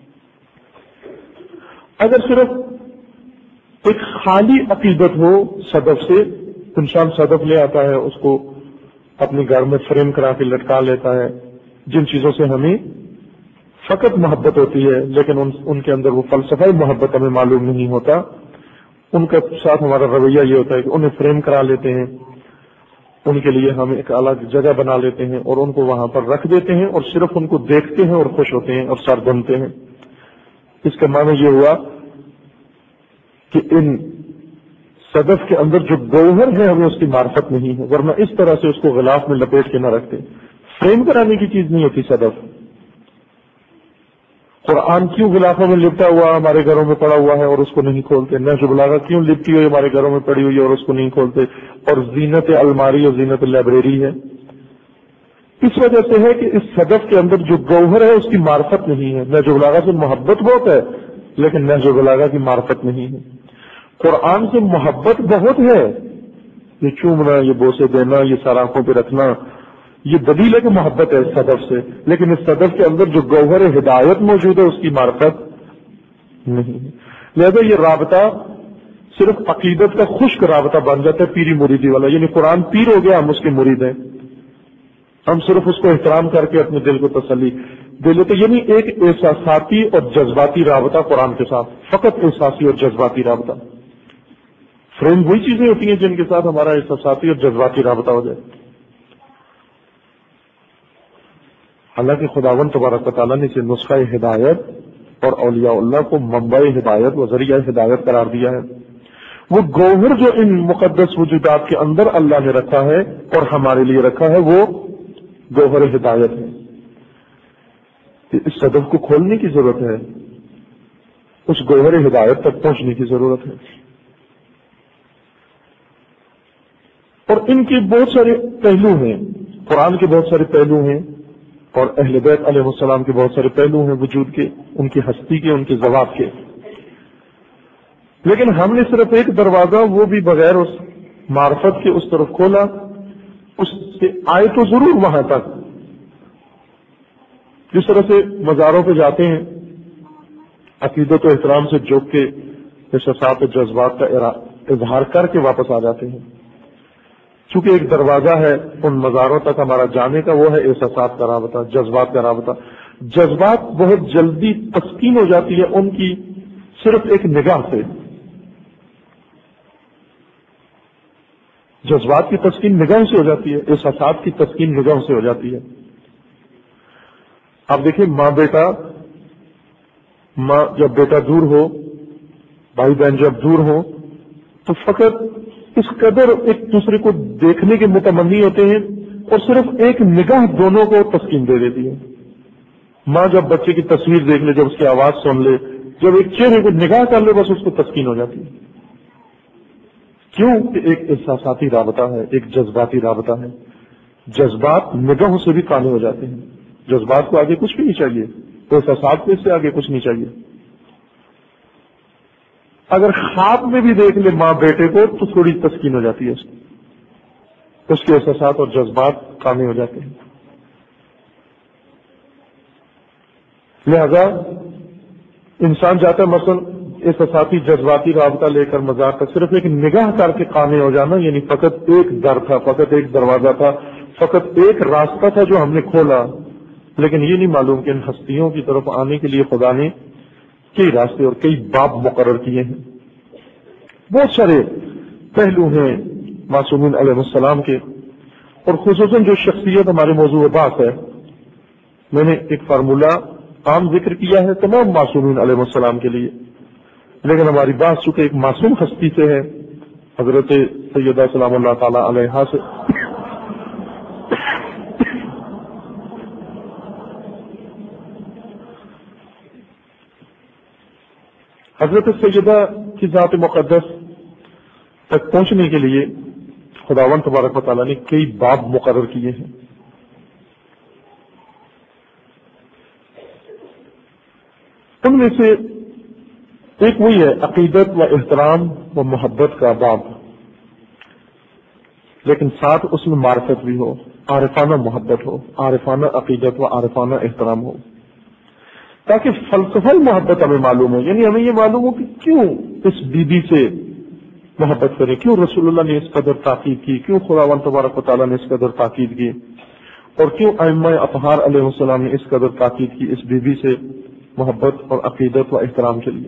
اگر صرف ایک خالی عقیدت ہو صدف سے، انسان صدف لے آتا ہے، اس کو اپنے گھر میں فریم کرا کے لٹکا لیتا ہے، جن چیزوں سے ہمیں فقط محبت ہوتی ہے، لیکن ان, ان کے اندر وہ فلسفہ محبت ہمیں معلوم نہیں ہوتا. ان کے ساتھ ہمارا رویہ یہ ہوتا ہے کہ انہیں فریم کرا لیتے ہیں، ان کے لیے ہم ایک الگ جگہ بنا لیتے ہیں اور ان کو وہاں پر رکھ دیتے ہیں، اور صرف ان کو دیکھتے ہیں اور خوش ہوتے ہیں اور سر دھنتے ہیں. اس کا معنی یہ ہوا کہ ان صدف کے اندر جو گوہر ہے ہمیں اس کی معرفت نہیں ہے، ورنہ اس طرح سے اس کو غلاف میں لپیٹ کے نہ رکھتے. فریم کرانے کی چیز نہیں ہوتی صدف. قرآن کیوں غلافوں میں لپٹا ہوا ہمارے گھروں میں پڑا ہوا ہے اور اس کو نہیں کھولتے؟ نہج البلاغہ کیوں لپٹی ہوئی ہمارے گھروں میں پڑی ہوئی ہے اور اس کو نہیں کھولتے؟ اور زینت الماری اور زینت لائبریری ہے، اس وجہ سے ہے کہ اس صدف کے اندر جو گوہر ہے اس کی معرفت نہیں ہے. نہج البلاغہ سے محبت بہت ہے لیکن نہج البلاغہ کی معرفت نہیں ہے. قرآن سے محبت بہت ہے، یہ چومنا، یہ بوسے دینا، یہ سر آنکھوں پہ رکھنا، یہ دلیل ہے کہ محبت ہے اس صدف سے، لیکن اس صدف کے اندر جو گوہر ہدایت موجود ہے اس کی معرفت نہیں ہے. لہذا یہ رابطہ صرف عقیدت کا خشک رابطہ بن جاتا ہے، پیری مریدی والا. یعنی قرآن پیر ہو گیا، ہم اس کے مرید ہیں، ہم صرف اس کو احترام کر کے اپنے دل کو تسلی دے لیتے. یعنی ایک احساساتی اور جذباتی رابطہ قرآن کے ساتھ، فقط احساسی اور جذباتی رابطہ. فرینڈ وہی چیزیں ہوتی ہیں جن کے ساتھ ہمارا احساساتی اور جذباتی رابطہ ہو جائے. حالانکہ خداوند تبارک و تعالیٰ نے اسے نسخہ ہدایت اور اولیاء اللہ کو منبع ہدایت و ذریعہ ہدایت قرار دیا ہے. وہ گوہر جو ان مقدس وجودات کے اندر اللہ نے رکھا ہے اور ہمارے لیے رکھا ہے وہ گوہر ہدایت ہے. اس صدف کو کھولنے کی ضرورت ہے، اس گوہر ہدایت تک پہنچنے کی ضرورت ہے. اور ان کے بہت سارے پہلو ہیں، قرآن کے بہت سارے پہلو ہیں اور اہل بیت علیہ السلام کے بہت سارے پہلو ہیں وجود کے، ان کی ہستی کے، ان کے ذوات کے. لیکن ہم نے صرف ایک دروازہ، وہ بھی بغیر اس معرفت کے اس طرف کھولا. اس سے آئے تو ضرور وہاں تک، جس طرح سے مزاروں پہ جاتے ہیں عقیدت و احترام سے جوک کے احساسات و جذبات کا اظہار کر کے واپس آ جاتے ہیں. چونکہ ایک دروازہ ہے ان مزاروں تک ہمارا جانے کا، وہ ہے احساسات کا رابطہ، جذبات کا رابطہ. جذبات بہت جلدی تسکین ہو جاتی ہے ان کی صرف ایک نگاہ سے. جذبات کی تسکین نگاہوں سے ہو جاتی ہے، احساسات کی تسکین نگاہوں سے ہو جاتی ہے. آپ دیکھیں ماں بیٹا، ماں جب بیٹا دور ہو، بھائی بہن جب دور ہو تو فقط اس قدر ایک دوسرے کو دیکھنے کے متمنی ہوتے ہیں اور صرف ایک نگاہ دونوں کو تسکین دے دیتی ہے. ماں جب بچے کی تصویر دیکھ لے، جب اس کی آواز سن لے، جب ایک چہرے کو نگاہ کر لے، بس اس کو تسکین ہو جاتی ہے. کیوں کہ ایک احساساتی رابطہ ہے، ایک جذباتی رابطہ ہے. جذبات نگاہوں سے بھی کانے ہو جاتے ہیں. جذبات کو آگے کچھ بھی نہیں چاہیے، تو احساسات کو اس سے آگے کچھ نہیں چاہیے. اگر خواب میں بھی دیکھ لے ماں بیٹے کو تو تھوڑی تسکین ہو جاتی ہے، اس کی اس کے احساسات اور جذبات کانے ہو جاتے ہیں. لہذا انسان جاتا ہے مثلا احساساتی جذباتی رابطہ لے کر مزار تک، صرف ایک نگاہ کر کے کانے ہو جانا، یعنی فقط ایک در تھا، فقط ایک دروازہ تھا، فقط ایک راستہ تھا جو ہم نے کھولا. لیکن یہ نہیں معلوم کہ ان ہستیوں کی طرف آنے کے لیے خدا نے کئی راستے اور کئی باب مقرر کیے ہیں. بہت سارے پہلو ہیں معصومین علیہ السلام کے، اور خصوصاً جو شخصیت ہمارے موضوع بات ہے، میں نے ایک فارمولہ عام ذکر کیا ہے تمام معصومین علیہ السلام کے لیے، لیکن ہماری بات چونکہ ایک معصوم ہستی سے ہے، حضرت سیدہ سلام اللہ تعالی علیہا سے. حضرت سیدہ کی ذات مقدس تک پہنچنے کے لیے خداوند تبارک و تعالیٰ نے کئی باب مقرر کیے ہیں. ان میں سے ایک وہی ہے عقیدت و احترام و محبت کا باب، لیکن ساتھ اس میں معرفت بھی ہو، عارفانہ محبت ہو، عارفانہ عقیدت و عارفانہ احترام ہو، تاکہ فلسفہ محبت ہمیں معلوم ہو. یعنی ہمیں یہ معلوم ہو کہ کیوں اس بی بی سے محبت کریں، کیوں رسول اللہ نے اس قدر تاکید کی، کیوں خداوند تبارک و تعالیٰ نے اس قدر تاکید کی، اور کیوں ائمہ اطہار علیہ السلام نے اس قدر تاکید کی اس بی بی سے محبت اور عقیدت و احترام کے لیے.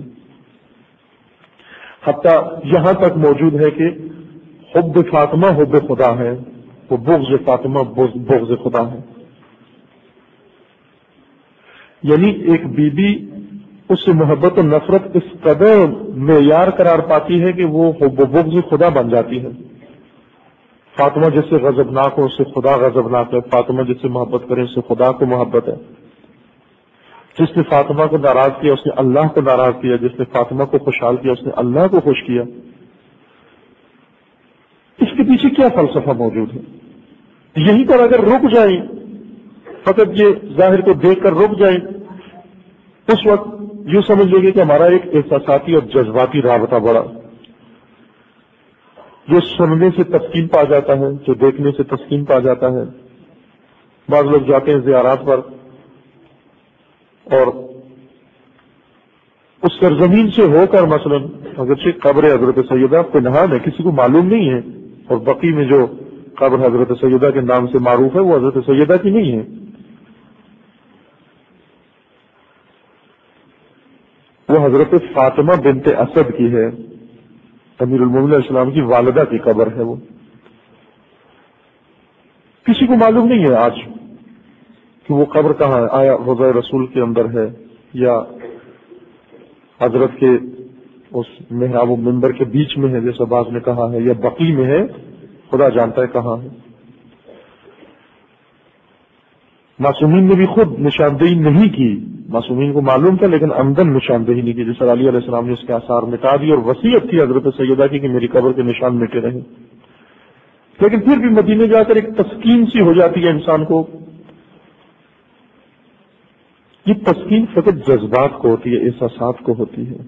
حتیٰ یہاں تک موجود ہے کہ حب فاطمہ حب خدا ہے، وہ بغض فاطمہ بغض خدا ہے. یعنی ایک بی بی اس سے محبت و نفرت اس قدر معیار قرار پاتی ہے کہ وہ حب و بغض خدا بن جاتی ہے. فاطمہ جس سے غضبناک ہو اس سے خدا غضبناک ہے، فاطمہ جس سے محبت کرے اس سے خدا کو محبت ہے. جس نے فاطمہ کو ناراض کیا اس نے اللہ کو ناراض کیا، جس نے فاطمہ کو خوشحال کیا اس نے اللہ کو خوش کیا. اس کے پیچھے کیا فلسفہ موجود ہے؟ یہیں پر اگر رک جائیں فقط یہ ظاہر کو دیکھ کر رک جائیں، اس وقت یوں سمجھ لیں گے کہ ہمارا ایک احساساتی اور جذباتی رابطہ بڑا، جو سننے سے تسکین پا جاتا ہے، جو دیکھنے سے تسکین پا جاتا ہے۔ بعض لوگ جاتے ہیں زیارات پر اور اس سرزمین سے ہو کر مثلا اگرچہ قبر حضرت سیدہ پنہان ہے، کسی کو معلوم نہیں ہے، اور بقی میں جو قبر حضرت سیدہ کے نام سے معروف ہے وہ حضرت سیدہ کی نہیں ہے، وہ حضرت فاطمہ بنت اسد کی ہے، امیر المومنین علیہ السلام کی والدہ کی قبر ہے۔ وہ کسی کو معلوم نہیں ہے آج کہ وہ قبر کہاں ہے، آیا روضہ رسول کے اندر ہے یا حضرت کے اس محراب و منبر کے بیچ میں ہے جیسا بعض نے کہا ہے، یا بقی میں ہے، خدا جانتا ہے کہاں ہے۔ معصومین نے بھی خود نشاندہی نہیں کی، معصومین کو معلوم تھا لیکن اندر نشاندہی نہیں کی، جیسے علی علیہ السلام نے اس کے آثار مٹا دی، اور وصیت تھی حضرت سیدہ کی کہ میری قبر کے نشان مٹے رہے، لیکن پھر بھی مدینے جا کر ایک تسکین سی ہو جاتی ہے انسان کو۔ یہ تسکین فقط جذبات کو ہوتی ہے، احساسات کو ہوتی ہے،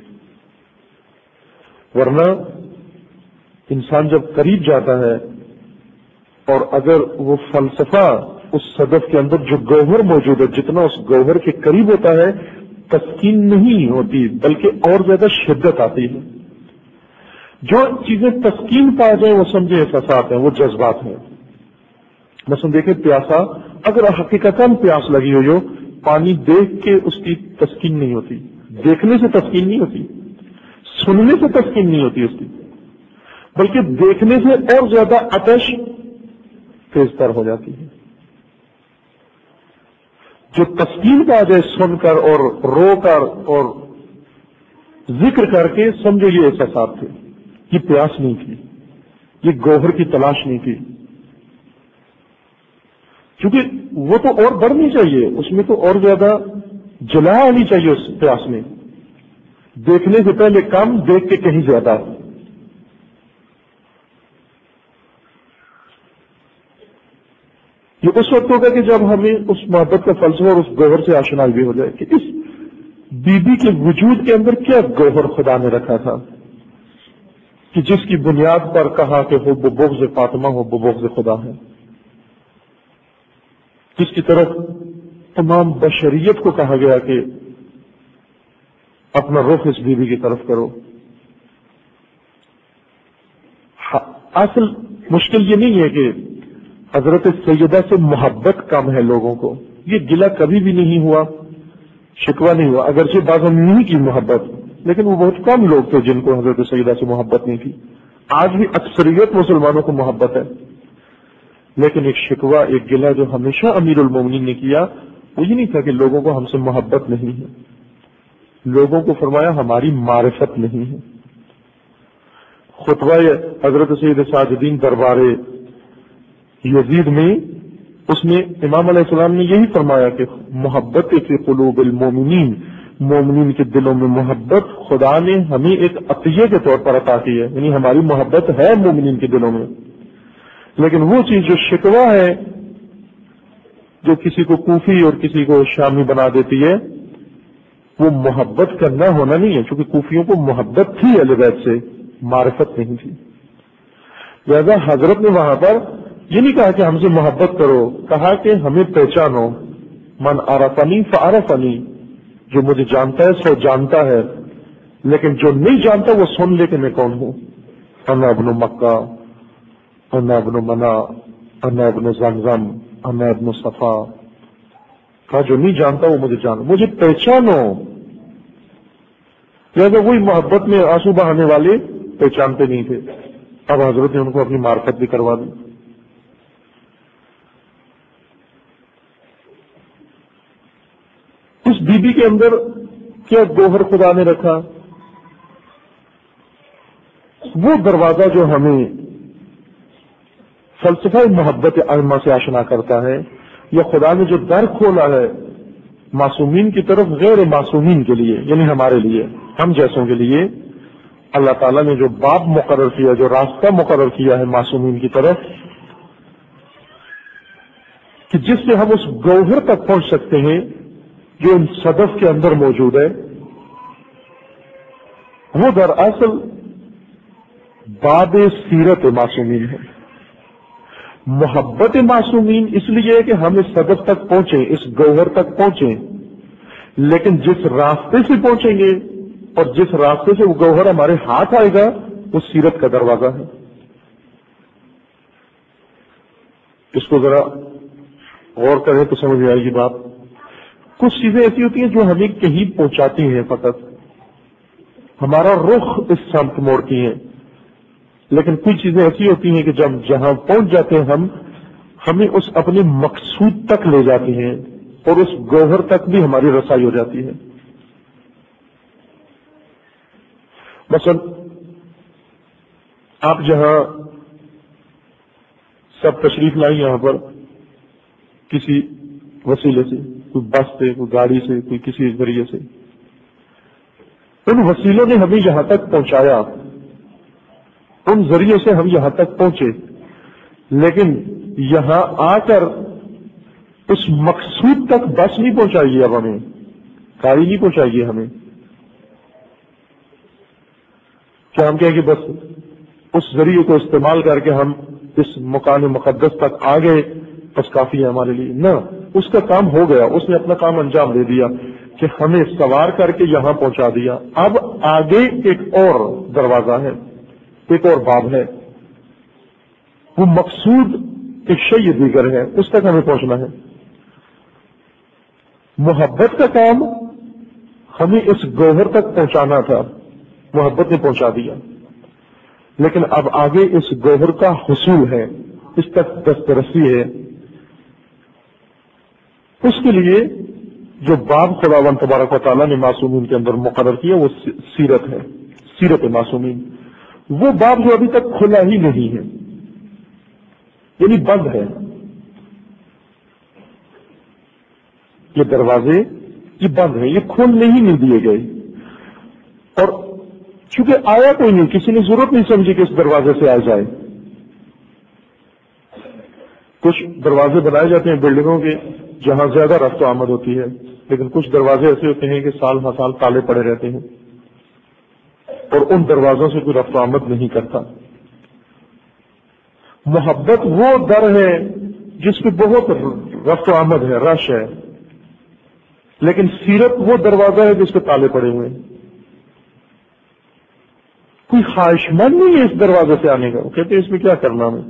ورنہ انسان جب قریب جاتا ہے اور اگر وہ فلسفہ اس صدف کے اندر جو گوہر موجود ہے جتنا اس گوہر کے قریب ہوتا ہے تسکین نہیں ہوتی بلکہ اور زیادہ شدت آتی ہے۔ جو چیزیں تسکین پا جائیں وہ سمجھے احساسات ہیں، وہ جذبات ہیں۔ مثلا دیکھیں پیاسا، اگر حقیقتاً پیاس لگی ہو جو پانی دیکھ کے اس کی تسکین نہیں ہوتی، دیکھنے سے تسکین نہیں ہوتی، سننے سے تسکین نہیں ہوتی اس کی، بلکہ دیکھنے سے اور زیادہ آتش تیز تر ہو جاتی ہے۔ جو تسکین پا جائے سن کر اور رو کر اور ذکر کر کے سمجھو یہ احساسات تھے، یہ پیاس نہیں تھی، یہ گوہر کی تلاش نہیں تھی، کیونکہ وہ تو اور بڑھنی چاہیے، اس میں تو اور زیادہ جلا آنی چاہیے اس پیاس میں، دیکھنے سے پہلے کم، دیکھ کے کہیں زیادہ۔ یہ اس وقت ہوگا کہ جب ہمیں اس محبت کا فلسفہ اور اس گوہر سے آشنائی بھی ہو جائے کہ اس بی بی کے وجود کے اندر کیا گوہر خدا نے رکھا تھا کہ جس کی بنیاد پر کہا کہ ہو بغض فاطمہ ہو بغض خدا ہے، جس کی طرف تمام بشریت کو کہا گیا کہ اپنا رخ اس بی بی کی طرف کرو۔ اصل مشکل یہ نہیں ہے کہ حضرت سیدہ سے محبت کم ہے لوگوں کو، یہ گلہ کبھی بھی نہیں ہوا، شکوہ نہیں ہوا، اگرچہ بعض نہیں کی محبت، لیکن وہ بہت کم لوگ تھے جن کو حضرت سیدہ سے محبت نہیں تھی۔ آج بھی اکثریت مسلمانوں کو محبت ہے، لیکن ایک شکوہ، ایک گلہ جو ہمیشہ امیر المومنین نے کیا وہ یہ نہیں تھا کہ لوگوں کو ہم سے محبت نہیں ہے، لوگوں کو فرمایا ہماری معرفت نہیں ہے۔ خطبہ حضرت سید ساجدین دربار یزید میں اس میں امام علیہ السلام نے یہی فرمایا کہ محبت فی قلوب المومنین، مومنین کے دلوں میں محبت خدا نے ہمیں ایک عطیہ کے طور پر عطا کی ہے، یعنی ہماری محبت ہے مومنین کے دلوں میں، لیکن وہ چیز جو شکوہ ہے جو کسی کو کوفی اور کسی کو شامی بنا دیتی ہے وہ محبت کا نہ ہونا نہیں ہے، کیونکہ کوفیوں کو محبت تھی اہل بیت سے، معرفت نہیں تھی۔ لہذا حضرت نے وہاں پر یہ نہیں کہا کہ ہم سے محبت کرو، کہا کہ ہمیں پہچانو، من عرفنی فعرفنی، جو مجھے جانتا ہے سو جانتا ہے، لیکن جو نہیں جانتا وہ سن لے کہ میں کون ہوں۔ انا ابن مکہ، انا ابن منا، انا ابن زمزم، انا ابن صفا، کہا جو نہیں جانتا وہ مجھے جانو، مجھے پہچانو۔ لہذا وہی محبت میں آنسو بہانے والے پہچانتے نہیں تھے، اب حضرت نے ان کو اپنی معرفت بھی کروا دی۔ اس بی بی کے اندر کیا گوہر خدا نے رکھا، وہ دروازہ جو ہمیں فلسفہ محبت ائمہ سے آشنا کرتا ہے، یا خدا نے جو در کھولا ہے معصومین کی طرف غیر معصومین کے لیے، یعنی ہمارے لیے، ہم جیسوں کے لیے، اللہ تعالیٰ نے جو باب مقرر کیا، جو راستہ مقرر کیا ہے معصومین کی طرف، کہ جس سے ہم اس گوہر تک پہنچ سکتے ہیں جو ان صدف کے اندر موجود ہے، وہ دراصل باب سیرت معصومین ہے۔ محبت معصومین اس لیے ہے کہ ہم اس صدف تک پہنچیں، اس گوہر تک پہنچیں، لیکن جس راستے سے پہنچیں گے اور جس راستے سے وہ گوہر ہمارے ہاتھ آئے گا وہ سیرت کا دروازہ ہے۔ اس کو ذرا غور کریں تو سمجھ میں آئے گی بات۔ کچھ چیزیں ایسی ہوتی ہیں جو ہمیں کہیں پہنچاتی ہیں، فقط ہمارا رخ اس سمت موڑتی ہیں، لیکن کچھ چیزیں ایسی ہوتی ہیں کہ جب جہاں پہنچ جاتے ہیں ہم ہمیں اس اپنے مقصود تک لے جاتی ہیں اور اس گوہر تک بھی ہماری رسائی ہو جاتی ہے۔ مثلا آپ جہاں سب تشریف لائیں یہاں پر کسی وسیلے سے، کوئی بس سے، کوئی گاڑی سے، کوئی کسی ذریعے سے، ان وسیلوں نے ہمیں یہاں تک پہنچایا، ان ذریعے سے ہم یہاں تک پہنچے، لیکن یہاں آ کر اس مقصود تک بس نہیں پہنچائی گی، اب ہمیں گاڑی نہیں پہنچائی گی ہمیں۔ کیا ہم کہیں کہ بس اس ذریعے کو استعمال کر کے ہم اس مکان مقدس تک آ گئے بس کافی ہے ہمارے لیے؟ نہ، اس کا کام ہو گیا، اس نے اپنا کام انجام دے دیا کہ ہمیں سوار کر کے یہاں پہنچا دیا۔ اب آگے ایک اور دروازہ ہے، ایک اور باب ہے، وہ مقصود ایک شیء دیگر ہے، اس تک ہمیں پہنچنا ہے۔ محبت کا کام ہمیں اس گوہر تک پہنچانا تھا، محبت نے پہنچا دیا، لیکن اب آگے اس گوہر کا حصول ہے، اس تک دسترسی ہے۔ اس کے لیے جو باب خداوند تبارک و تعالیٰ نے معصومین کے اندر مقرر کیا وہ سیرت ہے، سیرت معصومین۔ وہ باب جو ابھی تک کھلا ہی نہیں ہے، یعنی بند ہے، یہ دروازے یہ بند ہیں، یہ کھولنے ہی نہیں دیے گئے، اور چونکہ آیا کوئی نہیں، کسی نے ضرورت نہیں سمجھی کہ اس دروازے سے آ جائے۔ کچھ دروازے بنائے جاتے ہیں بلڈنگوں کے جہاں زیادہ رفت و آمد ہوتی ہے، لیکن کچھ دروازے ایسے ہوتے ہیں کہ سال ہر سال تالے پڑے رہتے ہیں اور ان دروازوں سے کوئی رفت و آمد نہیں کرتا۔ محبت وہ در ہے جس پہ بہت رفت و آمد ہے، رش ہے، لیکن سیرت وہ دروازہ ہے جس پہ تالے پڑے ہوئے ہیں۔ کوئی خواہش مند نہیں ہے اس دروازے سے آنے کا، وہ کہتے ہیں اس میں کیا کرنا ہمیں،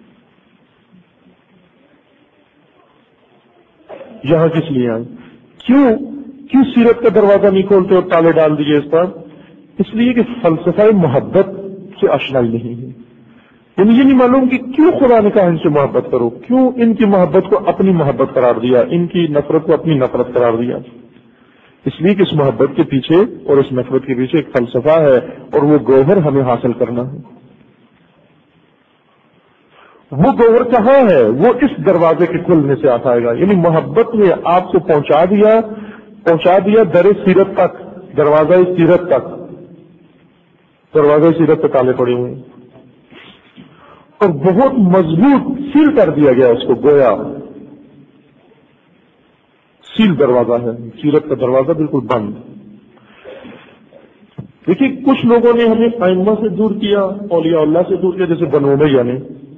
یہاں کس لیے آئے؟ کیوں کیوں سیرت کا دروازہ نہیں کھولتے اور تالے ڈال دیجئے اس پر؟ اس لیے کہ فلسفہ محبت سے آشنائی نہیں ہے، یعنی یہ نہیں معلوم کہ کیوں خدا نے کہا ان سے محبت کرو، کیوں ان کی محبت کو اپنی محبت قرار دیا، ان کی نفرت کو اپنی نفرت قرار دیا۔ اس لیے کہ اس محبت کے پیچھے اور اس نفرت کے پیچھے ایک فلسفہ ہے، اور وہ گوہر ہمیں حاصل کرنا ہے۔ وہ گوہر کہاں ہے؟ وہ اس دروازے کے کھلنے سے آتا ہے گا، یعنی محبت نے آپ کو پہنچا دیا پہنچا دیا در سیرت تک، دروازہ سیرت تک، دروازہ سیرت پہ تالے پڑے ہوئے ہیں اور بہت مضبوط سیل کر دیا گیا اس کو، گویا سیل دروازہ ہے، سیرت کا دروازہ بالکل بند۔ دیکھیے کچھ لوگوں نے ہمیں ائمہ سے دور کیا، اولیاء اللہ سے دور کیا، جیسے بنو امیہ نے،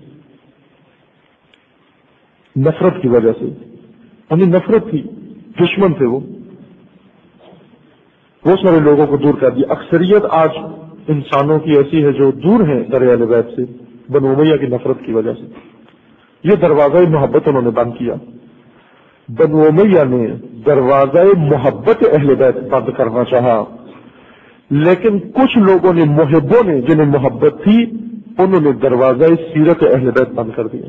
نفرت کی وجہ سے، ہمیں نفرت تھی، دشمن تھے وہ بہت سارے لوگوں کو دور کر دیا۔ اکثریت آج انسانوں کی ایسی ہے جو دور ہیں در اہل بیت سے، بنو امیہ کی نفرت کی وجہ سے۔ یہ دروازہ محبت انہوں نے بند کیا، بنو امیہ نے دروازہ محبت اہل بیت بند کرنا چاہا، لیکن کچھ لوگوں نے، محبوں نے جنہیں محبت تھی، انہوں نے دروازہ سیرت اہل بیت بند کر دیا۔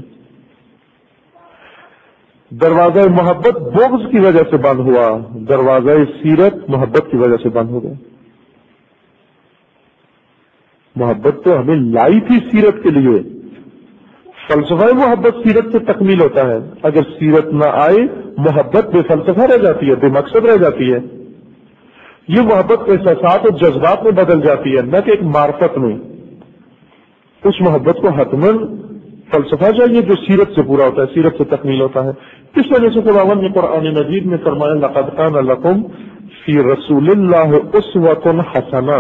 دروازہ محبت بغض کی وجہ سے بند ہوا، دروازہ سیرت محبت کی وجہ سے بند ہو گیا۔ محبت تو ہمیں لائی تھی سیرت کے لیے، فلسفہ محبت سیرت سے تکمیل ہوتا ہے، اگر سیرت نہ آئے محبت بے فلسفہ رہ جاتی ہے، بے مقصد رہ جاتی ہے۔ یہ محبت احساسات اور جذبات میں بدل جاتی ہے، نہ کہ ایک معرفت میں۔ اس محبت کو حتماً فلسفہ چاہیے جو سیرت سے پورا ہوتا ہے، سیرت سے تکمیل ہوتا ہے. اس وجہ سے خداوند نے قرآن مجید میں فرمایا لقد کان لکم فی رسول اللہ اسوۃ حسنہ،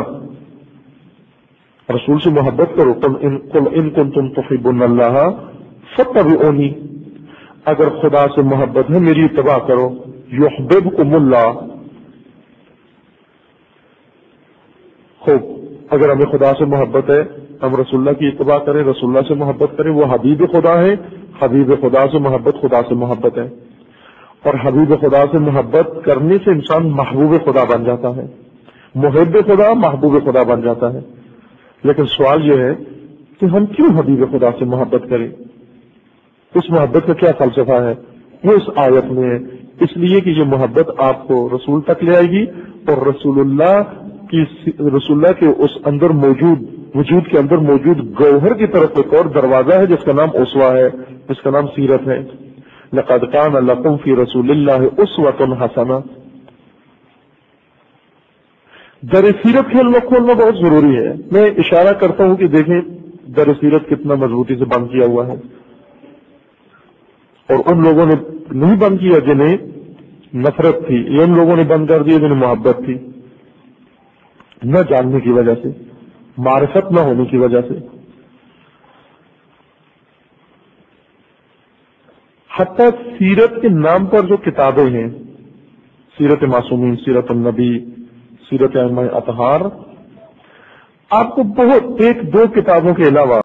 رسول سے محبت کرو. قل ان قل ان کنتم تحبون اللہ فاتبعونی، اگر خدا سے محبت ہے میری اتباع کرو. یحببکم اللہ، خوب اگر ہمیں خدا سے محبت ہے ہم رسول اللہ کی اتباع کریں، رسول اللہ سے محبت کریں. وہ حبیب خدا ہے، حبیب خدا سے محبت خدا سے محبت ہے. اور حبیب خدا سے محبت کرنے سے انسان محبوب خدا بن جاتا ہے، محب خدا محبوب خدا بن جاتا ہے. لیکن سوال یہ ہے کہ ہم کیوں حبیب خدا سے محبت کریں؟ اس محبت کا کیا فلسفہ ہے؟ وہ اس آیت میں ہے. اس لیے کہ یہ محبت آپ کو رسول تک لے آئے گی، اور رسول اللہ کی رسول اللہ کے اس اندر موجود وجود کے اندر موجود گوہر کی طرف ایک اور دروازہ ہے جس کا نام اسوہ ہے، جس کا نام سیرت ہے. لقد کان لکم فی رسول اللہ اسوۃ حسنہ. در سیرت کھولنا کھولنا بہت ضروری ہے. میں اشارہ کرتا ہوں کہ دیکھیں در سیرت کتنا مضبوطی سے بند کیا ہوا ہے، اور ان لوگوں نے نہیں بند کیا جنہیں نفرت تھی، یہ ان لوگوں نے بند کر دیا جنہیں محبت تھی، نہ جاننے کی وجہ سے، معرفت نہ ہونے کی وجہ سے. حتیٰ سیرت کے نام پر جو کتابیں ہیں، سیرت معصومین، سیرت النبی، سیرت ائمہ اطہار، آپ کو بہت ایک دو کتابوں کے علاوہ